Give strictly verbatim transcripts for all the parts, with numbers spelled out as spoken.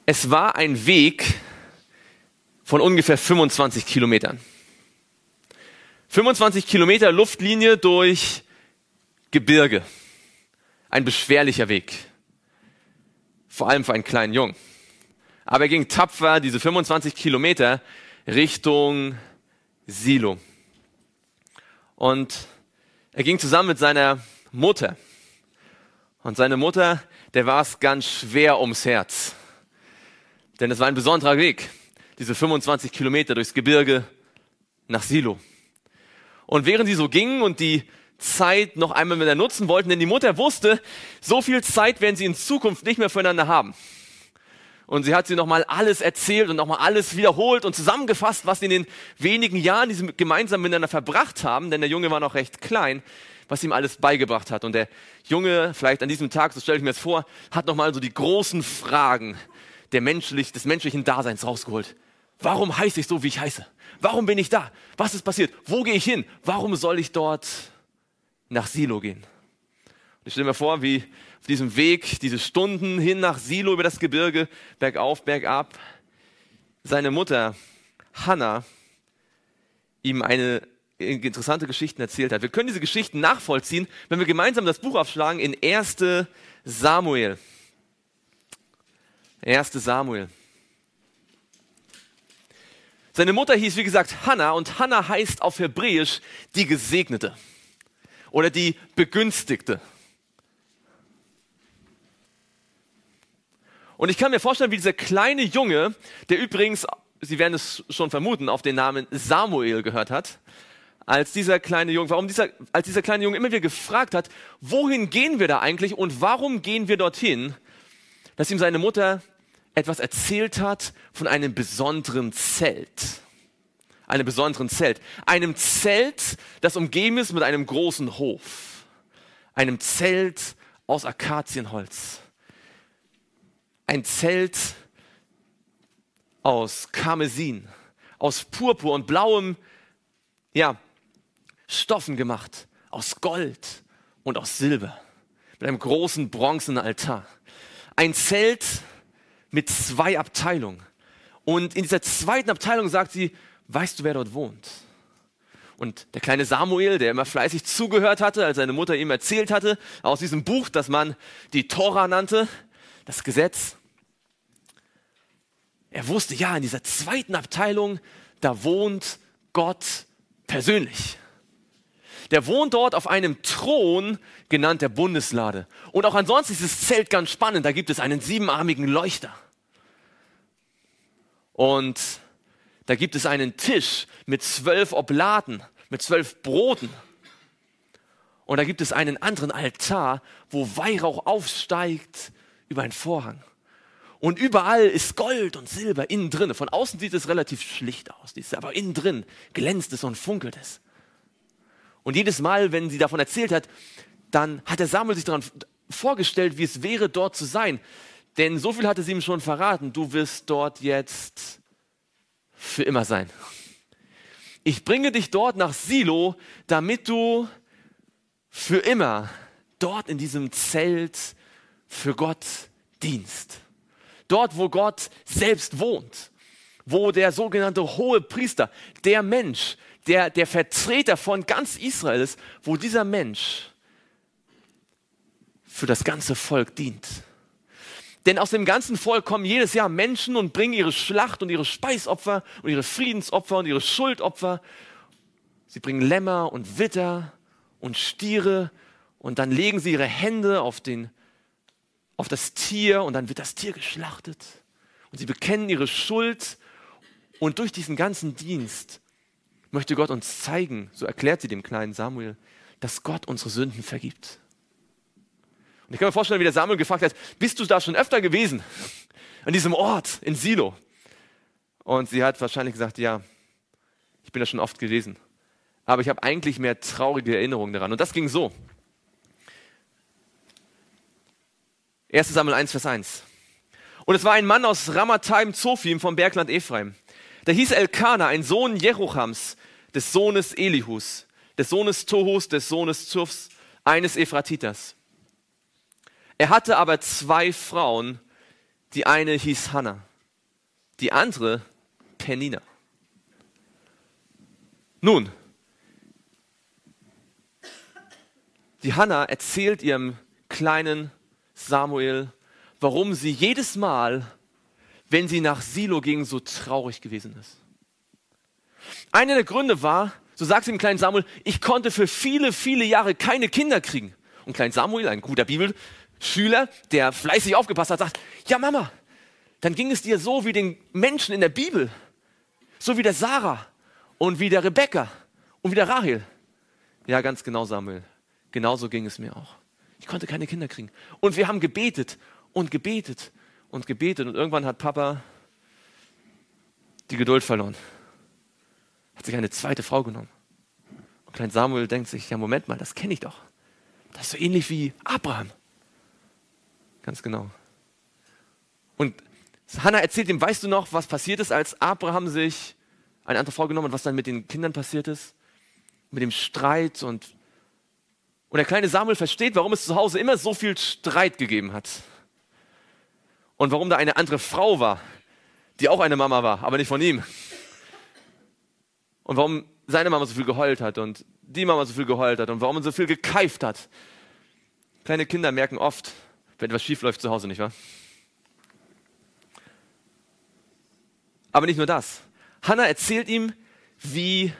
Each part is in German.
Es war ein Weg von ungefähr fünfundzwanzig Kilometern. fünfundzwanzig Kilometer Luftlinie durch Gebirge. Ein beschwerlicher Weg. Vor allem für einen kleinen Jungen. Aber er ging tapfer diese fünfundzwanzig Kilometer Richtung Silo. Und er ging zusammen mit seiner Mutter. Und seine Mutter, der war es ganz schwer ums Herz. Denn es war ein besonderer Weg. Diese fünfundzwanzig Kilometer durchs Gebirge nach Silo. Und während sie so gingen und die Zeit noch einmal wieder nutzen wollten, denn die Mutter wusste, so viel Zeit werden sie in Zukunft nicht mehr füreinander haben. Und sie hat sie nochmal alles erzählt und nochmal alles wiederholt und zusammengefasst, was sie in den wenigen Jahren, die sie gemeinsam miteinander verbracht haben, denn der Junge war noch recht klein, was sie ihm alles beigebracht hat. Und der Junge, vielleicht an diesem Tag, so stelle ich mir das vor, hat nochmal so die großen Fragen der menschlich, des menschlichen Daseins rausgeholt. Warum heiße ich so, wie ich heiße? Warum bin ich da? Was ist passiert? Wo gehe ich hin? Warum soll ich dort nach Silo gehen? Und ich stelle mir vor, wie auf diesem Weg, diese Stunden hin nach Silo über das Gebirge, bergauf, bergab, seine Mutter Hannah ihm eine interessante Geschichte erzählt hat. Wir können diese Geschichten nachvollziehen, wenn wir gemeinsam das Buch aufschlagen in erster Samuel. erster Samuel. Seine Mutter hieß, wie gesagt, Hannah, und Hannah heißt auf Hebräisch die Gesegnete oder die Begünstigte. Und ich kann mir vorstellen, wie dieser kleine Junge, der übrigens, Sie werden es schon vermuten, auf den Namen Samuel gehört hat, als dieser kleine Junge, warum dieser, als dieser kleine Junge immer wieder gefragt hat, wohin gehen wir da eigentlich und warum gehen wir dorthin, dass ihm seine Mutter etwas erzählt hat von einem besonderen Zelt. Einem besonderen Zelt. Einem Zelt, das umgeben ist mit einem großen Hof. Einem Zelt aus Akazienholz. Ein Zelt aus Karmesin, aus Purpur und blauem, ja, Stoffen gemacht, aus Gold und aus Silber, mit einem großen bronzenen Altar. Ein Zelt mit zwei Abteilungen. Und in dieser zweiten Abteilung sagt sie, weißt du, wer dort wohnt? Und der kleine Samuel, der immer fleißig zugehört hatte, als seine Mutter ihm erzählt hatte, aus diesem Buch, das man die Tora nannte, das Gesetz, er wusste, ja, in dieser zweiten Abteilung, da wohnt Gott persönlich. Der wohnt dort auf einem Thron, genannt der Bundeslade. Und auch ansonsten ist das Zelt ganz spannend. Da gibt es einen siebenarmigen Leuchter. Und da gibt es einen Tisch mit zwölf Oblaten, mit zwölf Broten. Und da gibt es einen anderen Altar, wo Weihrauch aufsteigt über einen Vorhang. Und überall ist Gold und Silber innen drin. Von außen sieht es relativ schlicht aus, aber innen drin glänzt es und funkelt es. Und jedes Mal, wenn sie davon erzählt hat, dann hat der Samuel sich daran vorgestellt, wie es wäre, dort zu sein. Denn so viel hatte sie ihm schon verraten, du wirst dort jetzt für immer sein. Ich bringe dich dort nach Silo, damit du für immer dort in diesem Zelt für Gott dienst. Dort, wo Gott selbst wohnt, wo der sogenannte hohe Priester, der Mensch, der, der Vertreter von ganz Israel ist, wo dieser Mensch für das ganze Volk dient. Denn aus dem ganzen Volk kommen jedes Jahr Menschen und bringen ihre Schlacht und ihre Speisopfer und ihre Friedensopfer und ihre Schuldopfer. Sie bringen Lämmer und Widder und Stiere und dann legen sie ihre Hände auf den auf das Tier und dann wird das Tier geschlachtet und sie bekennen ihre Schuld und durch diesen ganzen Dienst möchte Gott uns zeigen, so erklärt sie dem kleinen Samuel, dass Gott unsere Sünden vergibt. Und ich kann mir vorstellen, wie der Samuel gefragt hat, bist du da schon öfter gewesen? An diesem Ort in Silo? Und sie hat wahrscheinlich gesagt, ja, ich bin da schon oft gewesen. Aber ich habe eigentlich mehr traurige Erinnerungen daran. Und das ging so. erster Samuel eins, Vers eins. Und es war ein Mann aus Ramathaim Zophim vom Bergland Ephraim. Der hieß Elkana, ein Sohn Jerochams, des Sohnes Elihus, des Sohnes Tohus, des Sohnes Zufs, eines Ephratiters. Er hatte aber zwei Frauen, Die eine hieß Hannah, die andere Penina. Nun, die Hannah erzählt ihrem kleinen Samuel, warum sie jedes Mal, wenn sie nach Silo ging, so traurig gewesen ist. Einer der Gründe war, so sagt sie dem kleinen Samuel, ich konnte für viele, viele Jahre keine Kinder kriegen. Und klein Samuel, ein guter Bibelschüler, der fleißig aufgepasst hat, sagt, ja Mama, dann ging es dir so wie den Menschen in der Bibel, so wie der Sarah und wie der Rebekka und wie der Rahel. Ja, ganz genau, Samuel. Genauso ging es mir auch. Ich konnte keine Kinder kriegen. Und wir haben gebetet und gebetet und gebetet. Und irgendwann hat Papa die Geduld verloren. Hat sich eine zweite Frau genommen. Und klein Samuel denkt sich, ja Moment mal, das kenne ich doch. Das ist so ähnlich wie Abraham. Ganz genau. Und Hannah erzählt ihm, weißt du noch, was passiert ist, als Abraham sich eine andere Frau genommen hat, was dann mit den Kindern passiert ist? Mit dem Streit und Und der kleine Samuel versteht, warum es zu Hause immer so viel Streit gegeben hat. Und warum da eine andere Frau war, die auch eine Mama war, aber nicht von ihm. Und warum seine Mama so viel geheult hat und die Mama so viel geheult hat und warum man so viel gekeift hat. Kleine Kinder merken oft, wenn etwas schief läuft zu Hause, nicht wahr? Aber nicht nur das. Hannah erzählt ihm, wie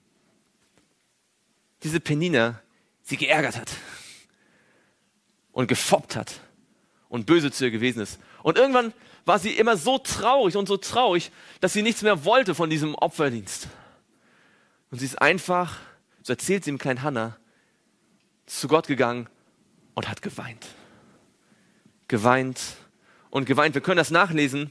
diese Penina sie geärgert hat und gefoppt hat und böse zu ihr gewesen ist. Und irgendwann war sie immer so traurig und so traurig, dass sie nichts mehr wollte von diesem Opferdienst. Und sie ist einfach, so erzählt sie dem kleinen Hannah, zu Gott gegangen und hat geweint. Geweint und geweint. Wir können das nachlesen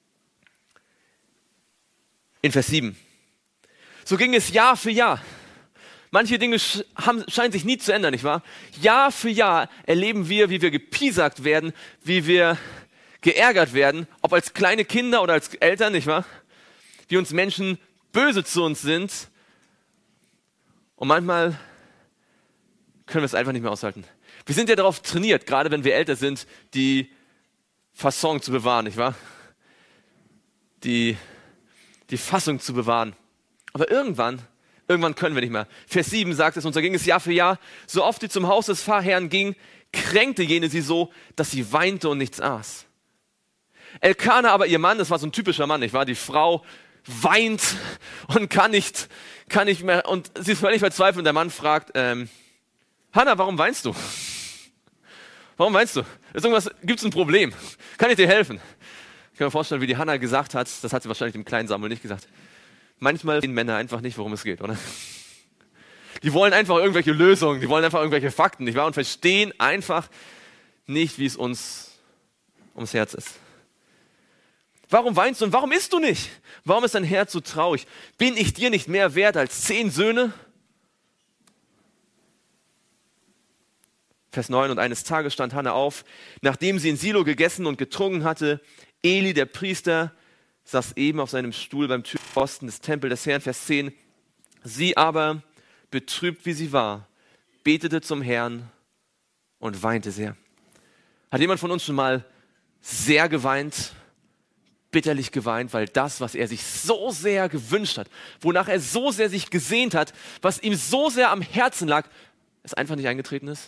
in Vers sieben. So ging es Jahr für Jahr. Manche Dinge haben, scheinen sich nie zu ändern, nicht wahr? Jahr für Jahr erleben wir, wie wir gepiesackt werden, wie wir geärgert werden, ob als kleine Kinder oder als Eltern, nicht wahr? Wie uns Menschen böse zu uns sind. Und manchmal können wir es einfach nicht mehr aushalten. Wir sind ja darauf trainiert, gerade wenn wir älter sind, die Fasson zu bewahren, nicht wahr? Die, die Fassung zu bewahren. Aber irgendwann Irgendwann können wir nicht mehr. Vers sieben sagt es, und so ging es Jahr für Jahr. So oft sie zum Haus des Pfarrherrn ging, kränkte jene sie so, dass sie weinte und nichts aß. Elkana aber, ihr Mann, das war so ein typischer Mann, nicht wahr? Die Frau weint und kann nicht, kann nicht mehr, und sie ist völlig verzweifelt und der Mann fragt, ähm, Hannah, warum weinst du? Warum weinst du? Ist irgendwas, gibt's ein Problem? Kann ich dir helfen? Ich kann mir vorstellen, wie die Hannah gesagt hat, das hat sie wahrscheinlich dem kleinen Samuel nicht gesagt. Manchmal sehen Männer einfach nicht, worum es geht, oder? Die wollen einfach irgendwelche Lösungen, die wollen einfach irgendwelche Fakten, nicht wahr? Und verstehen einfach nicht, wie es uns ums Herz ist. Warum weinst du und warum isst du nicht? Warum ist dein Herz so traurig? Bin ich dir nicht mehr wert als zehn Söhne? Vers neun, und eines Tages stand Hannah auf, nachdem sie in Silo gegessen und getrunken hatte. Eli, der Priester, saß eben auf seinem Stuhl beim Türpfosten des Tempels des Herrn, Vers zehn. Sie aber, betrübt wie sie war, betete zum Herrn und weinte sehr. Hat jemand von uns schon mal sehr geweint, bitterlich geweint, weil das, was er sich so sehr gewünscht hat, wonach er so sehr sich gesehnt hat, was ihm so sehr am Herzen lag, es einfach nicht eingetreten ist?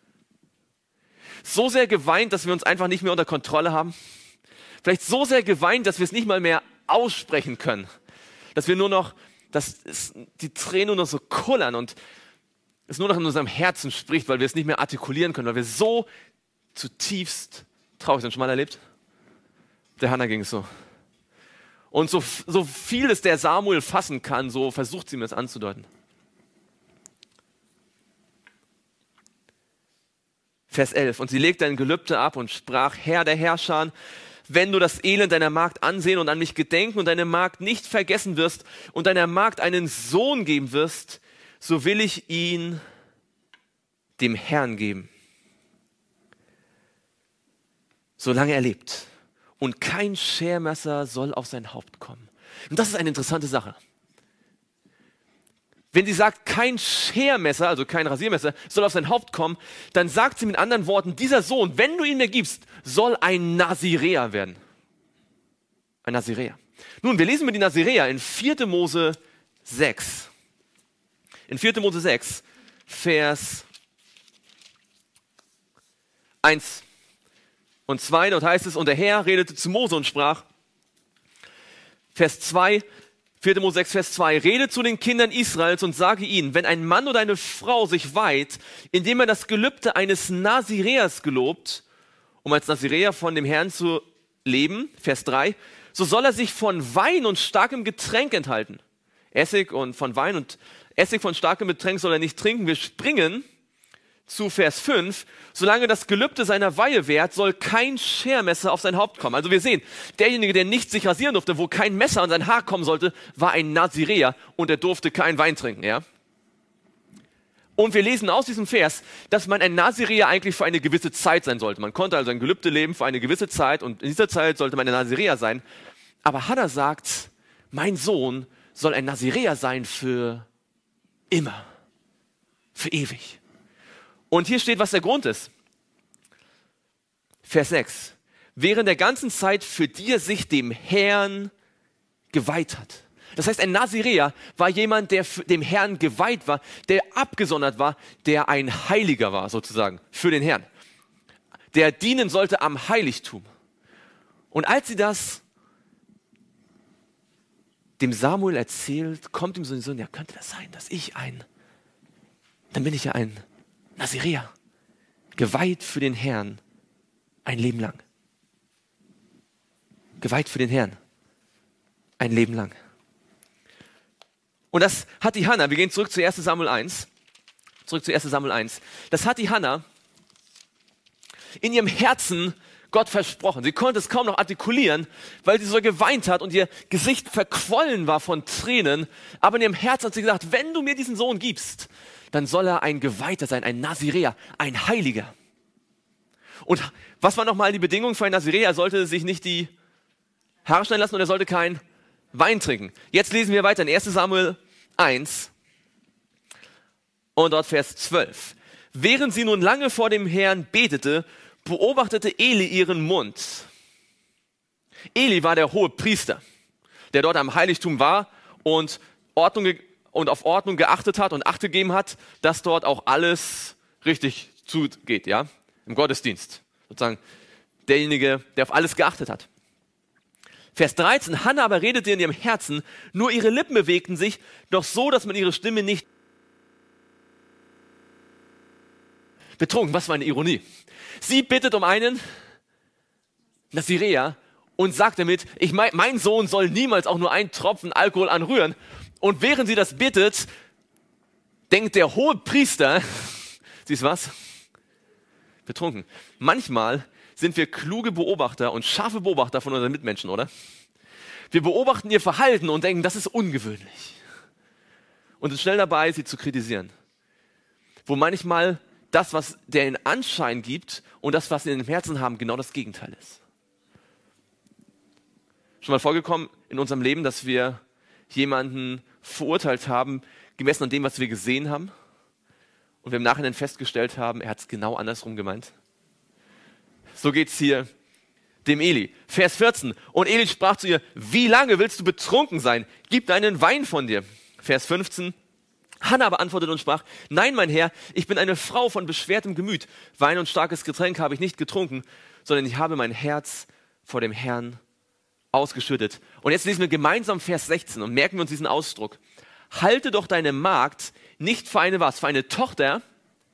So sehr geweint, dass wir uns einfach nicht mehr unter Kontrolle haben? Vielleicht so sehr geweint, dass wir es nicht mal mehr aussprechen können. Dass wir nur noch, dass es, die Tränen nur noch so kullern und es nur noch in unserem Herzen spricht, weil wir es nicht mehr artikulieren können, weil wir so zutiefst traurig sind. Schon mal erlebt? Der Hannah ging es so. Und so, so viel es der Samuel fassen kann, so versucht sie mir das anzudeuten. Vers elf. Und sie legte ein Gelübde ab und sprach, Herr der Herrscher, wenn du das Elend deiner Magd ansehen und an mich gedenken und deine Magd nicht vergessen wirst und deiner Magd einen Sohn geben wirst, so will ich ihn dem Herrn geben, solange er lebt. Und kein Schermesser soll auf sein Haupt kommen. Und das ist eine interessante Sache. Wenn sie sagt, kein Schermesser, also kein Rasiermesser, soll auf sein Haupt kommen, dann sagt sie mit anderen Worten, dieser Sohn, wenn du ihn mir gibst, soll ein Naziräer werden. Ein Naziräer. Nun, wir lesen mit die Naziräer in vierter Mose sechs. In vierter Mose sechs, Vers eins und zwei, dort heißt es, und der Herr redete zu Mose und sprach, Vers zwei, vierter Mose sechs, Vers zwei, rede zu den Kindern Israels und sage ihnen, wenn ein Mann oder eine Frau sich weiht, indem er das Gelübde eines Naziräers gelobt, um als Naziräer von dem Herrn zu leben, Vers drei, so soll er sich von Wein und starkem Getränk enthalten. Essig und von Wein und Essig von starkem Getränk soll er nicht trinken. Wir springen zu Vers fünf. Solange das Gelübde seiner Weihe währt, soll kein Schermesser auf sein Haupt kommen. Also wir sehen, derjenige, der nicht sich rasieren durfte, wo kein Messer an sein Haar kommen sollte, war ein Naziräer und er durfte keinen Wein trinken. Ja? Und wir lesen aus diesem Vers, dass man ein Naziräer eigentlich für eine gewisse Zeit sein sollte. Man konnte also ein Gelübde leben für eine gewisse Zeit und in dieser Zeit sollte man ein Naziräer sein. Aber Hannah sagt, mein Sohn soll ein Naziräer sein für immer, für ewig. Und hier steht, was der Grund ist. Vers sechs. Während der ganzen Zeit, für die er sich dem Herrn geweiht hat. Das heißt, ein Naziräer war jemand, der dem Herrn geweiht war, der abgesondert war, der ein Heiliger war sozusagen für den Herrn. Der dienen sollte am Heiligtum. Und als sie das dem Samuel erzählt, kommt ihm so ein Sinn, ja, könnte das sein, dass ich ein, dann bin ich ja ein Naziräer, geweiht für den Herrn ein Leben lang. Geweiht für den Herrn ein Leben lang. Und das hat die Hannah, wir gehen zurück zu erster Samuel eins, zurück zu erster Samuel eins, das hat die Hannah in ihrem Herzen Gott versprochen. Sie konnte es kaum noch artikulieren, weil sie so geweint hat und ihr Gesicht verquollen war von Tränen. Aber in ihrem Herzen hat sie gesagt, wenn du mir diesen Sohn gibst, dann soll er ein Geweihter sein, ein Naziräer, ein Heiliger. Und was war nochmal die Bedingung für einen Naziräer? Er sollte sich nicht die Haare schneiden lassen und er sollte kein Wein trinken. Jetzt lesen wir weiter in erster Samuel eins und dort Vers zwölf. Während sie nun lange vor dem Herrn betete, beobachtete Eli ihren Mund. Eli war der hohe Priester, der dort am Heiligtum war und, Ordnung, und auf Ordnung geachtet hat und Acht gegeben hat, dass dort auch alles richtig zugeht, ja, im Gottesdienst. Sozusagen derjenige, der auf alles geachtet hat. Vers dreizehn, Hannah aber redete in ihrem Herzen, nur ihre Lippen bewegten sich, doch so, dass man ihre Stimme nicht betrunken. Was für eine Ironie. Sie bittet um einen Naziräer und sagt damit, ich mein, mein Sohn soll niemals auch nur einen Tropfen Alkohol anrühren. Und während sie das bittet, denkt der hohe Priester, siehst du was? Betrunken. Manchmal sind wir kluge Beobachter und scharfe Beobachter von unseren Mitmenschen, oder? Wir beobachten ihr Verhalten und denken, das ist ungewöhnlich. Und sind schnell dabei, sie zu kritisieren. Wo manchmal das, was der in Anschein gibt und das, was sie in dem Herzen haben, genau das Gegenteil ist. Schon mal vorgekommen in unserem Leben, dass wir jemanden verurteilt haben, gemessen an dem, was wir gesehen haben, und wir im Nachhinein festgestellt haben, er hat es genau andersrum gemeint. So geht's hier dem Eli. Vers vierzehn. Und Eli sprach zu ihr, wie lange willst du betrunken sein? Gib deinen Wein von dir. Vers fünfzehn. Hannah aber antwortete und sprach, nein, mein Herr, ich bin eine Frau von beschwertem Gemüt. Wein und starkes Getränk habe ich nicht getrunken, sondern ich habe mein Herz vor dem Herrn ausgeschüttet. Und jetzt lesen wir gemeinsam Vers sechzehn und merken wir uns diesen Ausdruck. Halte doch deine Magd nicht für eine was? Für eine Tochter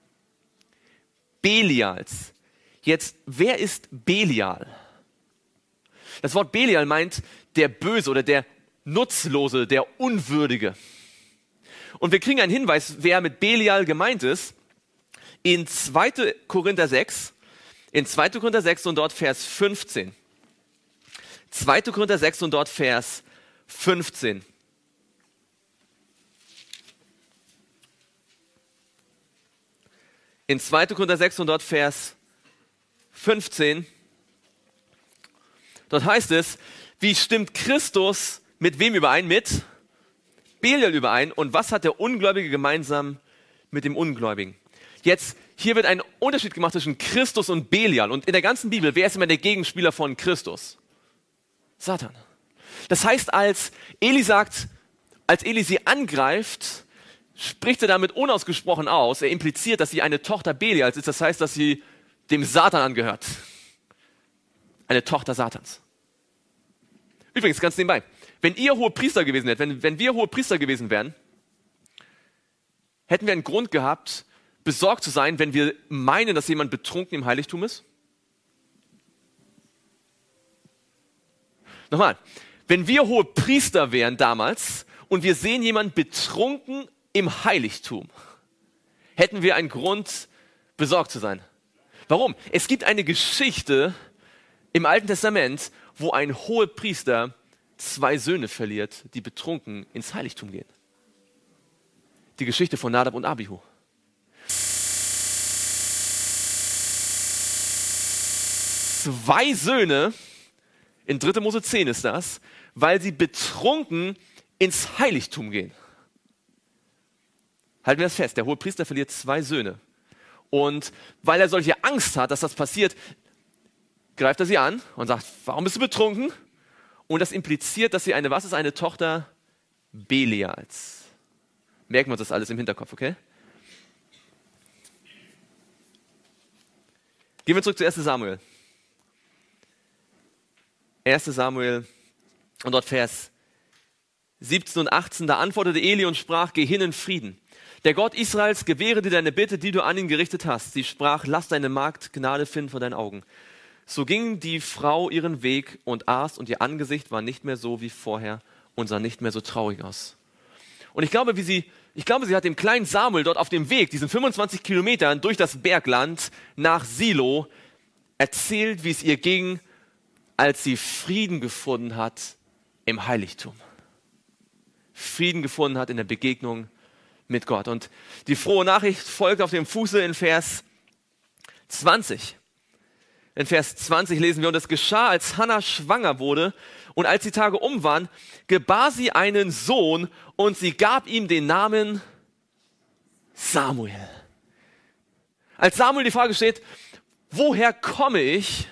Belials. Jetzt, wer ist Belial? Das Wort Belial meint der Böse oder der Nutzlose, der Unwürdige. Und wir kriegen einen Hinweis, wer mit Belial gemeint ist, in zweiter Korinther sechs, in zweiter Korinther sechs und dort Vers fünfzehn. zweiter Korinther sechs und dort Vers fünfzehn. In zweiter Korinther sechs und dort Vers fünfzehn. Dort heißt es, wie stimmt Christus mit wem überein? Mit Belial überein. Und was hat der Ungläubige gemeinsam mit dem Ungläubigen? Jetzt, hier wird ein Unterschied gemacht zwischen Christus und Belial. Und in der ganzen Bibel, wer ist immer der Gegenspieler von Christus? Satan. Das heißt, als Eli sagt, als Eli sie angreift, spricht er damit unausgesprochen aus. Er impliziert, dass sie eine Tochter Belials ist. Das heißt, dass sie dem Satan angehört. Eine Tochter Satans. Übrigens, ganz nebenbei, wenn ihr hohe Priester gewesen wärt, wenn, wenn wir hohe Priester gewesen wären, hätten wir einen Grund gehabt, besorgt zu sein, wenn wir meinen, dass jemand betrunken im Heiligtum ist? Nochmal, wenn wir hohe Priester wären damals und wir sehen jemanden betrunken im Heiligtum, hätten wir einen Grund, besorgt zu sein. Warum? Es gibt eine Geschichte im Alten Testament, wo ein hoher Priester zwei Söhne verliert, die betrunken ins Heiligtum gehen. Die Geschichte von Nadab und Abihu. Zwei Söhne, in dritte Mose zehn ist das, weil sie betrunken ins Heiligtum gehen. Halten wir das fest, der hohe Priester verliert zwei Söhne. Und weil er solche Angst hat, dass das passiert, greift er sie an und sagt, warum bist du betrunken? Und das impliziert, dass sie eine, was ist eine Tochter Belials? Merken wir uns das alles im Hinterkopf, okay? Gehen wir zurück zu ersten Samuel. erster Samuel und dort Vers siebzehn und achtzehn, da antwortete Eli und sprach, geh hin in Frieden. Der Gott Israels gewähre dir deine Bitte, die du an ihn gerichtet hast. Sie sprach, lass deine Magd Gnade finden vor deinen Augen. So ging die Frau ihren Weg und aß und ihr Angesicht war nicht mehr so wie vorher und sah nicht mehr so traurig aus. Und ich glaube, wie sie, ich glaube, sie hat dem kleinen Samuel dort auf dem Weg, diesen fünfundzwanzig Kilometern durch das Bergland nach Silo, erzählt, wie es ihr ging, als sie Frieden gefunden hat im Heiligtum. Frieden gefunden hat in der Begegnung mit Gott. Und die frohe Nachricht folgt auf dem Fuße in Vers zwanzig. In Vers zwanzig lesen wir, und es geschah, als Hannah schwanger wurde und als die Tage um waren, gebar sie einen Sohn und sie gab ihm den Namen Samuel. Als Samuel die Frage steht, woher komme ich?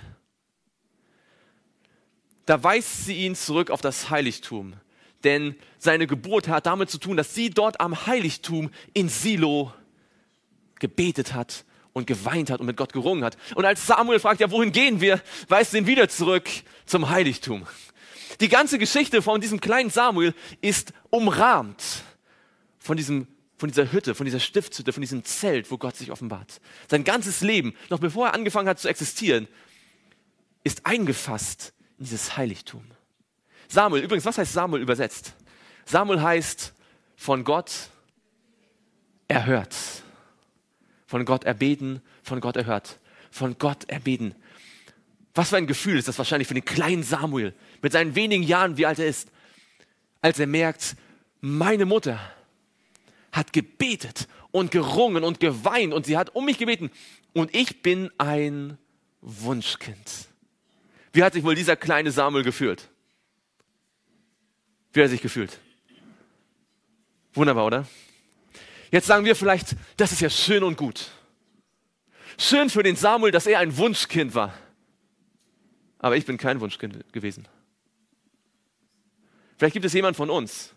Da weist sie ihn zurück auf das Heiligtum. Denn seine Geburt hat damit zu tun, dass sie dort am Heiligtum in Silo gebetet hat und geweint hat und mit Gott gerungen hat. Und als Samuel fragt, ja, wohin gehen wir, weist sie ihn wieder zurück zum Heiligtum. Die ganze Geschichte von diesem kleinen Samuel ist umrahmt von, diesem, von dieser Hütte, von dieser Stiftshütte, von diesem Zelt, wo Gott sich offenbart. Sein ganzes Leben, noch bevor er angefangen hat zu existieren, ist eingefasst in dieses Heiligtum. Samuel, übrigens, was heißt Samuel übersetzt? Samuel heißt von Gott erhört. Von Gott erbeten, von Gott erhört. Von Gott erbeten. Was für ein Gefühl ist das wahrscheinlich für den kleinen Samuel, mit seinen wenigen Jahren, wie alt er ist, als er merkt, meine Mutter hat gebetet und gerungen und geweint und sie hat um mich gebeten und ich bin ein Wunschkind. Wie hat sich wohl dieser kleine Samuel gefühlt? Wie hat er sich gefühlt? Wunderbar, oder? Jetzt sagen wir vielleicht, das ist ja schön und gut. Schön für den Samuel, dass er ein Wunschkind war. Aber ich bin kein Wunschkind gewesen. Vielleicht gibt es jemanden von uns,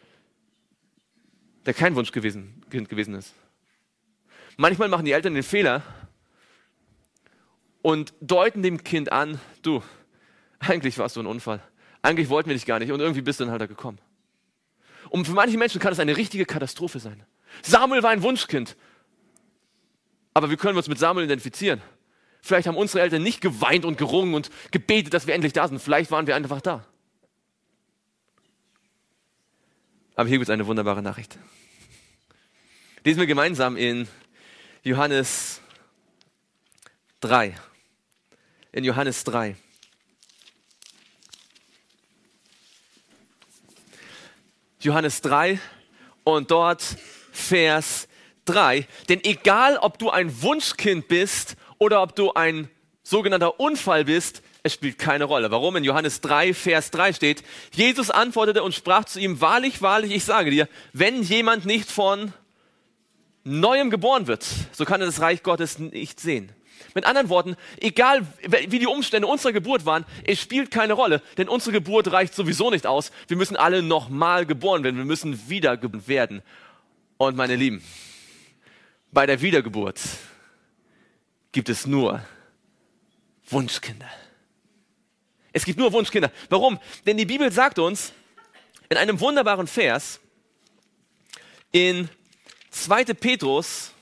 der kein Wunschkind gewesen, gewesen ist. Manchmal machen die Eltern den Fehler und deuten dem Kind an, du, eigentlich warst du ein Unfall. Eigentlich wollten wir dich gar nicht und irgendwie bist du dann halt da gekommen. Und für manche Menschen kann das eine richtige Katastrophe sein. Samuel war ein Wunschkind. Aber wie können wir uns mit Samuel identifizieren? Vielleicht haben unsere Eltern nicht geweint und gerungen und gebetet, dass wir endlich da sind. Vielleicht waren wir einfach da. Aber hier gibt es eine wunderbare Nachricht. Lesen wir gemeinsam in Johannes drei. In Johannes drei. Johannes drei und dort Vers drei. Denn egal, ob du ein Wunschkind bist oder ob du ein sogenannter Unfall bist, es spielt keine Rolle. Warum? In Johannes drei, Vers drei steht, Jesus antwortete und sprach zu ihm, wahrlich, wahrlich, ich sage dir, wenn jemand nicht von Neuem geboren wird, so kann er das Reich Gottes nicht sehen. Mit anderen Worten, egal wie die Umstände unserer Geburt waren, es spielt keine Rolle, denn unsere Geburt reicht sowieso nicht aus. Wir müssen alle nochmal geboren werden, wir müssen wiedergeboren werden. Und meine Lieben, bei der Wiedergeburt gibt es nur Wunschkinder. Es gibt nur Wunschkinder. Warum? Denn die Bibel sagt uns in einem wunderbaren Vers in zweiter Petrus,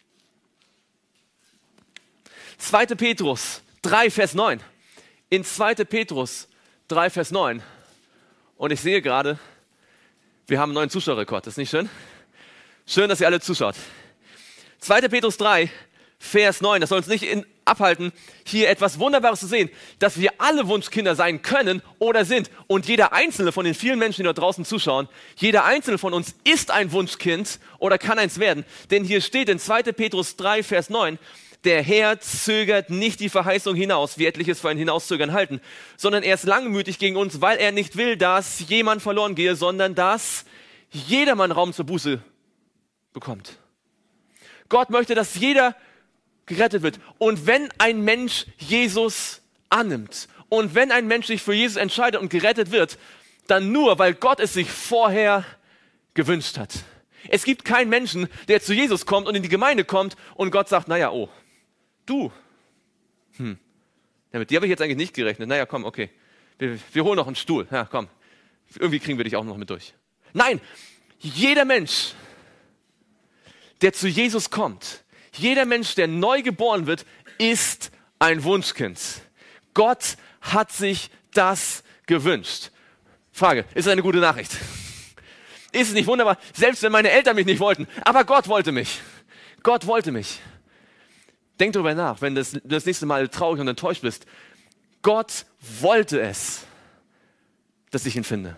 zweiter Petrus drei, Vers neun. In zweiter Petrus drei, Vers neun. Und ich sehe gerade, wir haben einen neuen Zuschauerrekord. Das ist nicht schön? Schön, dass ihr alle zuschaut. zweiter Petrus drei, Vers neun. Das soll uns nicht in, abhalten, hier etwas Wunderbares zu sehen, dass wir alle Wunschkinder sein können oder sind. Und jeder einzelne von den vielen Menschen, die dort draußen zuschauen, jeder einzelne von uns ist ein Wunschkind oder kann eins werden. Denn hier steht in zweiter Petrus drei, Vers neun, der Herr zögert nicht die Verheißung hinaus, wie etliches für ein Hinauszögern halten, sondern er ist langmütig gegen uns, weil er nicht will, dass jemand verloren gehe, sondern dass jedermann Raum zur Buße bekommt. Gott möchte, dass jeder gerettet wird. Und wenn ein Mensch Jesus annimmt und wenn ein Mensch sich für Jesus entscheidet und gerettet wird, dann nur, weil Gott es sich vorher gewünscht hat. Es gibt keinen Menschen, der zu Jesus kommt und in die Gemeinde kommt und Gott sagt, naja, oh, du, hm, ja, mit dir habe ich jetzt eigentlich nicht gerechnet. Naja, komm, okay, wir, wir holen noch einen Stuhl. Ja, komm, irgendwie kriegen wir dich auch noch mit durch. Nein, jeder Mensch, der zu Jesus kommt, jeder Mensch, der neu geboren wird, ist ein Wunschkind. Gott hat sich das gewünscht. Frage, ist das eine gute Nachricht? Ist es nicht wunderbar? Selbst wenn meine Eltern mich nicht wollten, aber Gott wollte mich. Gott wollte mich. Denk darüber nach, wenn du das, das nächste Mal traurig und enttäuscht bist. Gott wollte es, dass ich ihn finde.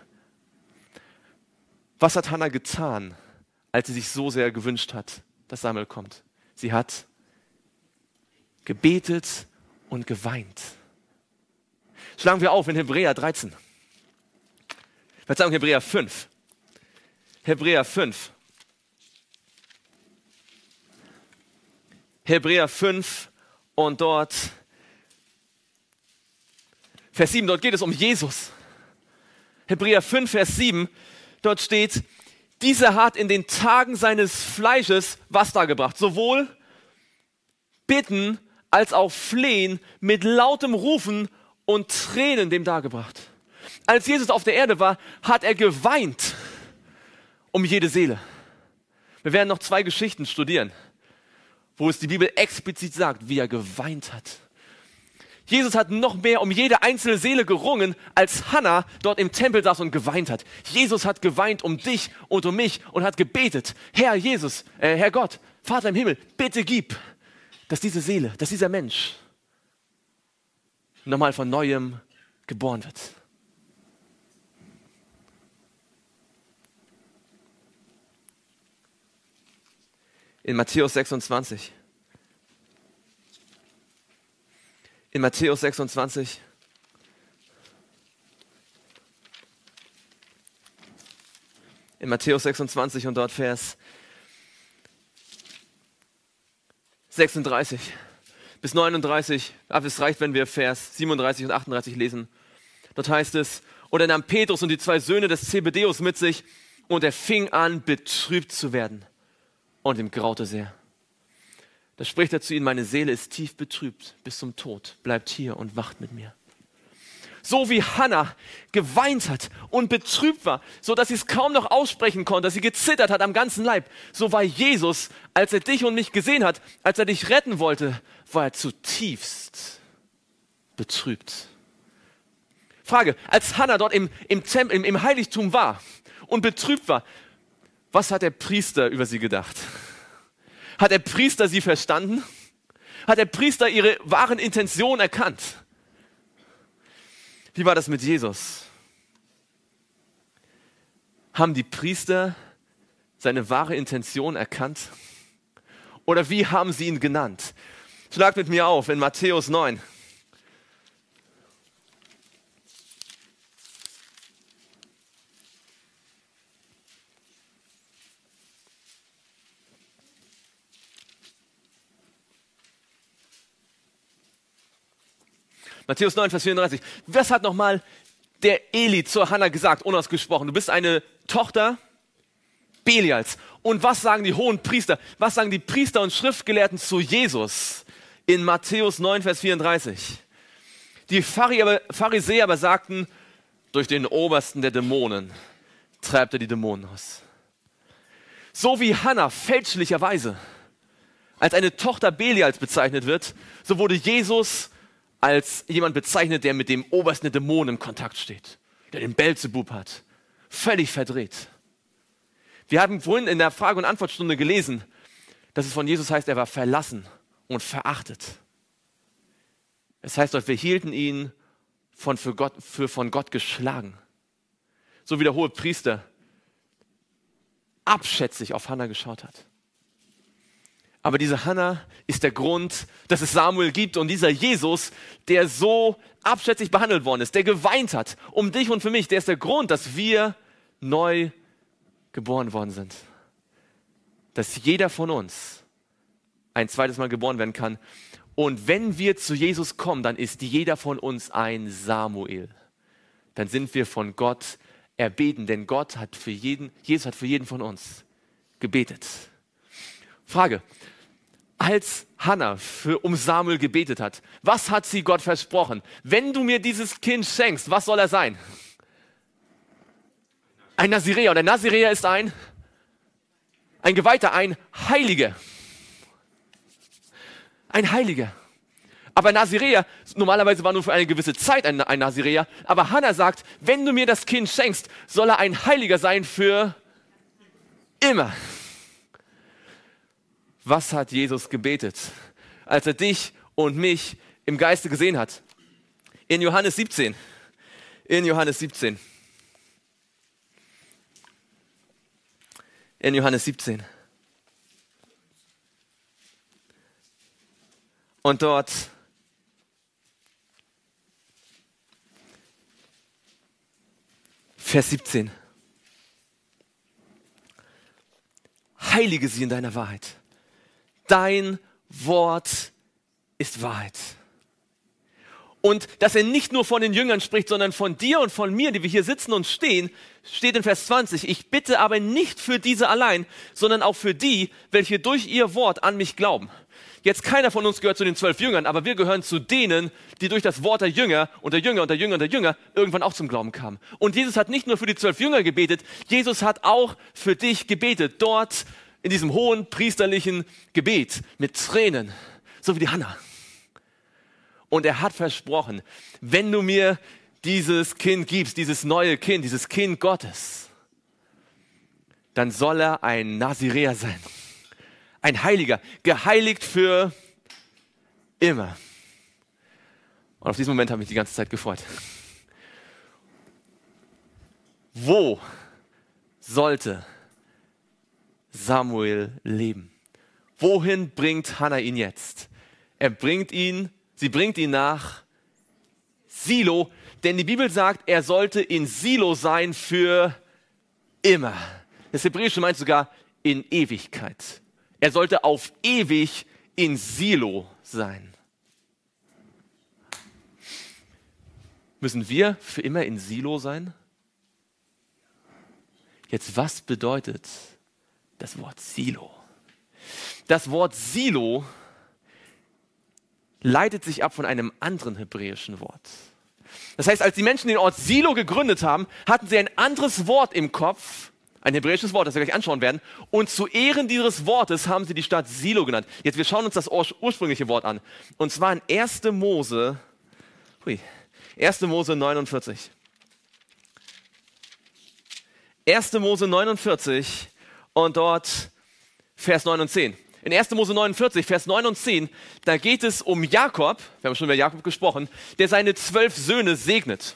Was hat Hannah getan, als sie sich so sehr gewünscht hat, dass Samuel kommt? Sie hat gebetet und geweint. Schlagen wir auf in Hebräer dreizehn. Verzeihung, Hebräer fünf. Hebräer fünf. Hebräer fünf und dort Vers sieben, dort geht es um Jesus. Hebräer fünf, Vers sieben, dort steht, dieser hat in den Tagen seines Fleisches was dargebracht? Sowohl Bitten als auch Flehen mit lautem Rufen und Tränen dem dargebracht. Als Jesus auf der Erde war, hat er geweint um jede Seele. Wir werden noch zwei Geschichten studieren, wo es die Bibel explizit sagt, wie er geweint hat. Jesus hat noch mehr um jede einzelne Seele gerungen, als Hannah dort im Tempel saß und geweint hat. Jesus hat geweint um dich und um mich und hat gebetet, Herr Jesus, äh, Herr Gott, Vater im Himmel, bitte gib, dass diese Seele, dass dieser Mensch nochmal von Neuem geboren wird. In Matthäus sechsundzwanzig. In Matthäus sechsundzwanzig. In Matthäus sechsundzwanzig und dort Vers sechsunddreißig bis neununddreißig. Aber es reicht, wenn wir Vers siebenunddreißig und achtunddreißig lesen. Dort heißt es, und er nahm Petrus und die zwei Söhne des Zebedeus mit sich und er fing an, betrübt zu werden. Und ihm graute sehr. Da spricht er zu ihnen, meine Seele ist tief betrübt bis zum Tod. Bleibt hier und wacht mit mir. So wie Hannah geweint hat und betrübt war, so dass sie es kaum noch aussprechen konnte, dass sie gezittert hat am ganzen Leib, so war Jesus, als er dich und mich gesehen hat, als er dich retten wollte, war er zutiefst betrübt. Frage, als Hannah dort im, im, Tempel, im, im Heiligtum war und betrübt war, was hat der Priester über sie gedacht? Hat der Priester sie verstanden? Hat der Priester ihre wahren Intentionen erkannt? Wie war das mit Jesus? Haben die Priester seine wahre Intention erkannt? Oder wie haben sie ihn genannt? Schlag mit mir auf in Matthäus neun. Matthäus neun, Vers vierunddreißig. Was hat nochmal der Eli zur Hannah gesagt, unausgesprochen? Du bist eine Tochter Belials. Und was sagen die hohen Priester? Was sagen die Priester und Schriftgelehrten zu Jesus in Matthäus neun, Vers vierunddreißig? Die Pharisäer aber sagten, durch den Obersten der Dämonen treibt er die Dämonen aus. So wie Hannah fälschlicherweise als eine Tochter Belials bezeichnet wird, so wurde Jesus als jemand bezeichnet, der mit dem Obersten der Dämonen in Kontakt steht, der den Beelzebub hat. Völlig verdreht. Wir haben vorhin in der Frage- und Antwortstunde gelesen, dass es von Jesus heißt, er war verlassen und verachtet. Es heißt dort, wir hielten ihn von, für, Gott, für von Gott geschlagen. So wie der hohe Priester abschätzig auf Hannah geschaut hat. Aber diese Hannah ist der Grund, dass es Samuel gibt, und dieser Jesus, der so abschätzig behandelt worden ist, der geweint hat um dich und für mich, der ist der Grund, dass wir neu geboren worden sind. Dass jeder von uns ein zweites Mal geboren werden kann. Und wenn wir zu Jesus kommen, dann ist jeder von uns ein Samuel. Dann sind wir von Gott erbeten, denn Gott hat für jeden, Jesus hat für jeden von uns gebetet. Frage: Als Hannah für, um Samuel gebetet hat, was hat sie Gott versprochen? Wenn du mir dieses Kind schenkst, was soll er sein? Ein Naziräer. Und der Naziräer ist ein, ein Geweihter, ein Heiliger. Ein Heiliger. Aber Naziräer, normalerweise war nur für eine gewisse Zeit ein, ein Naziräer, aber Hannah sagt, wenn du mir das Kind schenkst, soll er ein Heiliger sein für immer. Was hat Jesus gebetet, als er dich und mich im Geiste gesehen hat? In Johannes siebzehn. In Johannes siebzehn. In Johannes siebzehn. Und dort Vers siebzehn. Heilige sie in deiner Wahrheit. Dein Wort ist Wahrheit. Und dass er nicht nur von den Jüngern spricht, sondern von dir und von mir, die wir hier sitzen und stehen, steht in Vers zwanzig. Ich bitte aber nicht für diese allein, sondern auch für die, welche durch ihr Wort an mich glauben. Jetzt keiner von uns gehört zu den zwölf Jüngern, aber wir gehören zu denen, die durch das Wort der Jünger und der Jünger und der Jünger und der Jünger irgendwann auch zum Glauben kamen. Und Jesus hat nicht nur für die zwölf Jünger gebetet, Jesus hat auch für dich gebetet, dort in diesem hohen priesterlichen Gebet mit Tränen, so wie die Hannah. Und er hat versprochen, wenn du mir dieses Kind gibst, dieses neue Kind, dieses Kind Gottes, dann soll er ein Naziräer sein. Ein Heiliger, geheiligt für immer. Und auf diesen Moment habe ich mich die ganze Zeit gefreut. Wo sollte Samuel leben? Wohin bringt Hannah ihn jetzt? Er bringt ihn, sie bringt ihn nach Silo, denn die Bibel sagt, er sollte in Silo sein für immer. Das Hebräische meint sogar in Ewigkeit. Er sollte auf ewig in Silo sein. Müssen wir für immer in Silo sein? Jetzt, was bedeutet das Wort Silo? Das Wort Silo leitet sich ab von einem anderen hebräischen Wort. Das heißt, als die Menschen den Ort Silo gegründet haben, hatten sie ein anderes Wort im Kopf, ein hebräisches Wort, das wir gleich anschauen werden. Und zu Ehren dieses Wortes haben sie die Stadt Silo genannt. Jetzt, wir schauen uns das ur- ursprüngliche Wort an. Und zwar in erster Mose, hui, erster Mose neunundvierzig. erster Mose neunundvierzig und dort Vers neun und zehn. In erster Mose neunundvierzig, Vers neun und zehn, da geht es um Jakob, wir haben schon über Jakob gesprochen, der seine zwölf Söhne segnet.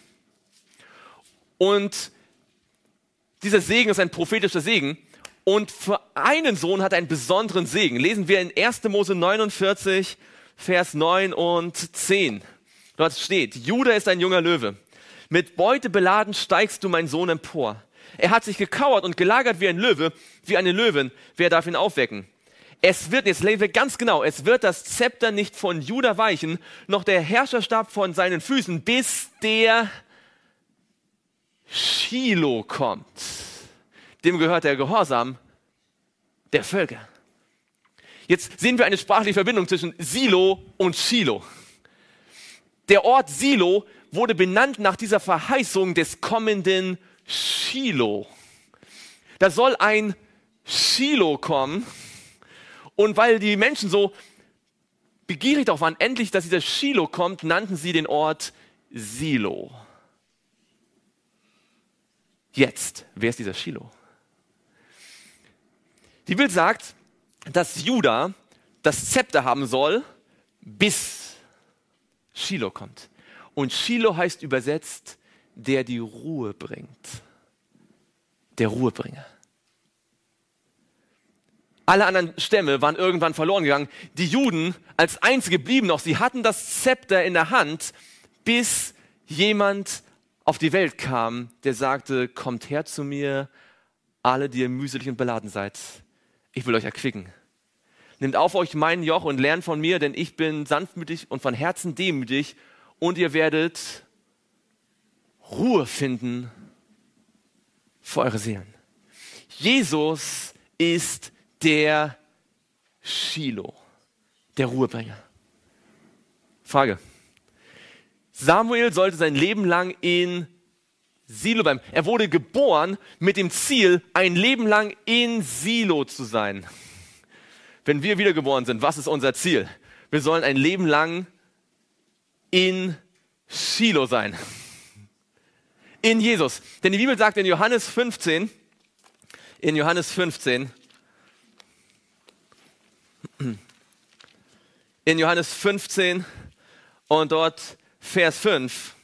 Und dieser Segen ist ein prophetischer Segen. Und für einen Sohn hat er einen besonderen Segen. Lesen wir in erster Mose neunundvierzig, Vers neun und zehn. Dort steht, Juda ist ein junger Löwe. Mit Beute beladen steigst du, mein Sohn, empor. Er hat sich gekauert und gelagert wie ein Löwe, wie eine Löwin. Wer darf ihn aufwecken? Es wird, jetzt lesen wir ganz genau, es wird das Zepter nicht von Juda weichen, noch der Herrscherstab von seinen Füßen, bis der Shiloh kommt. Dem gehört der Gehorsam der Völker. Jetzt sehen wir eine sprachliche Verbindung zwischen Silo und Shiloh. Der Ort Silo wurde benannt nach dieser Verheißung des kommenden Shiloh. Da soll ein Shiloh kommen. Und weil die Menschen so begierig darauf waren, endlich, dass dieser Shiloh kommt, nannten sie den Ort Silo. Jetzt, wer ist dieser Shiloh? Die Bibel sagt, dass Juda das Zepter haben soll, bis Shiloh kommt. Und Shiloh heißt übersetzt, der die Ruhe bringt. Der Ruhebringer. Alle anderen Stämme waren irgendwann verloren gegangen. Die Juden als einzige blieben noch. Sie hatten das Zepter in der Hand, bis jemand auf die Welt kam, der sagte, kommt her zu mir, alle, die ihr mühselig und beladen seid. Ich will euch erquicken. Nehmt auf euch mein Joch und lernt von mir, denn ich bin sanftmütig und von Herzen demütig und ihr werdet Ruhe finden für eure Seelen. Jesus ist der Shiloh, der Ruhebringer. Frage. Samuel sollte sein Leben lang in Silo bleiben. Er wurde geboren mit dem Ziel, ein Leben lang in Silo zu sein. Wenn wir wiedergeboren sind, was ist unser Ziel? Wir sollen ein Leben lang in Shiloh sein. In Jesus. Denn die Bibel sagt in Johannes fünfzehn, in Johannes fünfzehn, in Johannes fünfzehn und dort Vers fünf.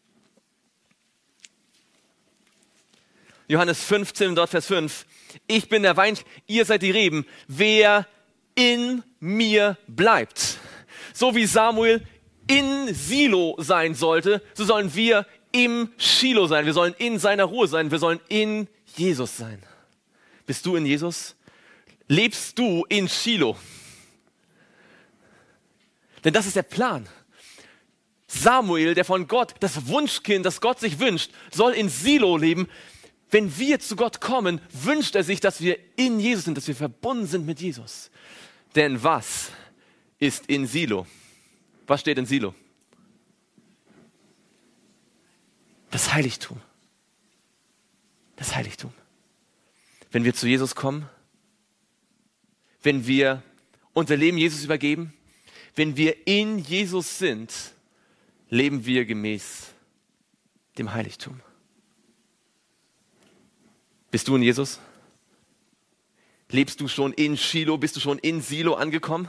Johannes fünfzehn und dort Vers fünf. Ich bin der Wein, ihr seid die Reben. Wer in mir bleibt. So wie Samuel in Silo sein sollte, so sollen wir im Shiloh sein. Wir sollen in seiner Ruhe sein. Wir sollen in Jesus sein. Bist du in Jesus? Lebst du in Shiloh? Denn das ist der Plan. Samuel, der von Gott, das Wunschkind, das Gott sich wünscht, soll in Silo leben. Wenn wir zu Gott kommen, wünscht er sich, dass wir in Jesus sind, dass wir verbunden sind mit Jesus. Denn was ist in Silo? Was steht in Silo? Das Heiligtum. Das Heiligtum. Wenn wir zu Jesus kommen, wenn wir unser Leben Jesus übergeben, wenn wir in Jesus sind, leben wir gemäß dem Heiligtum. Bist du in Jesus? Lebst du schon in Shiloh? Bist du schon in Silo angekommen?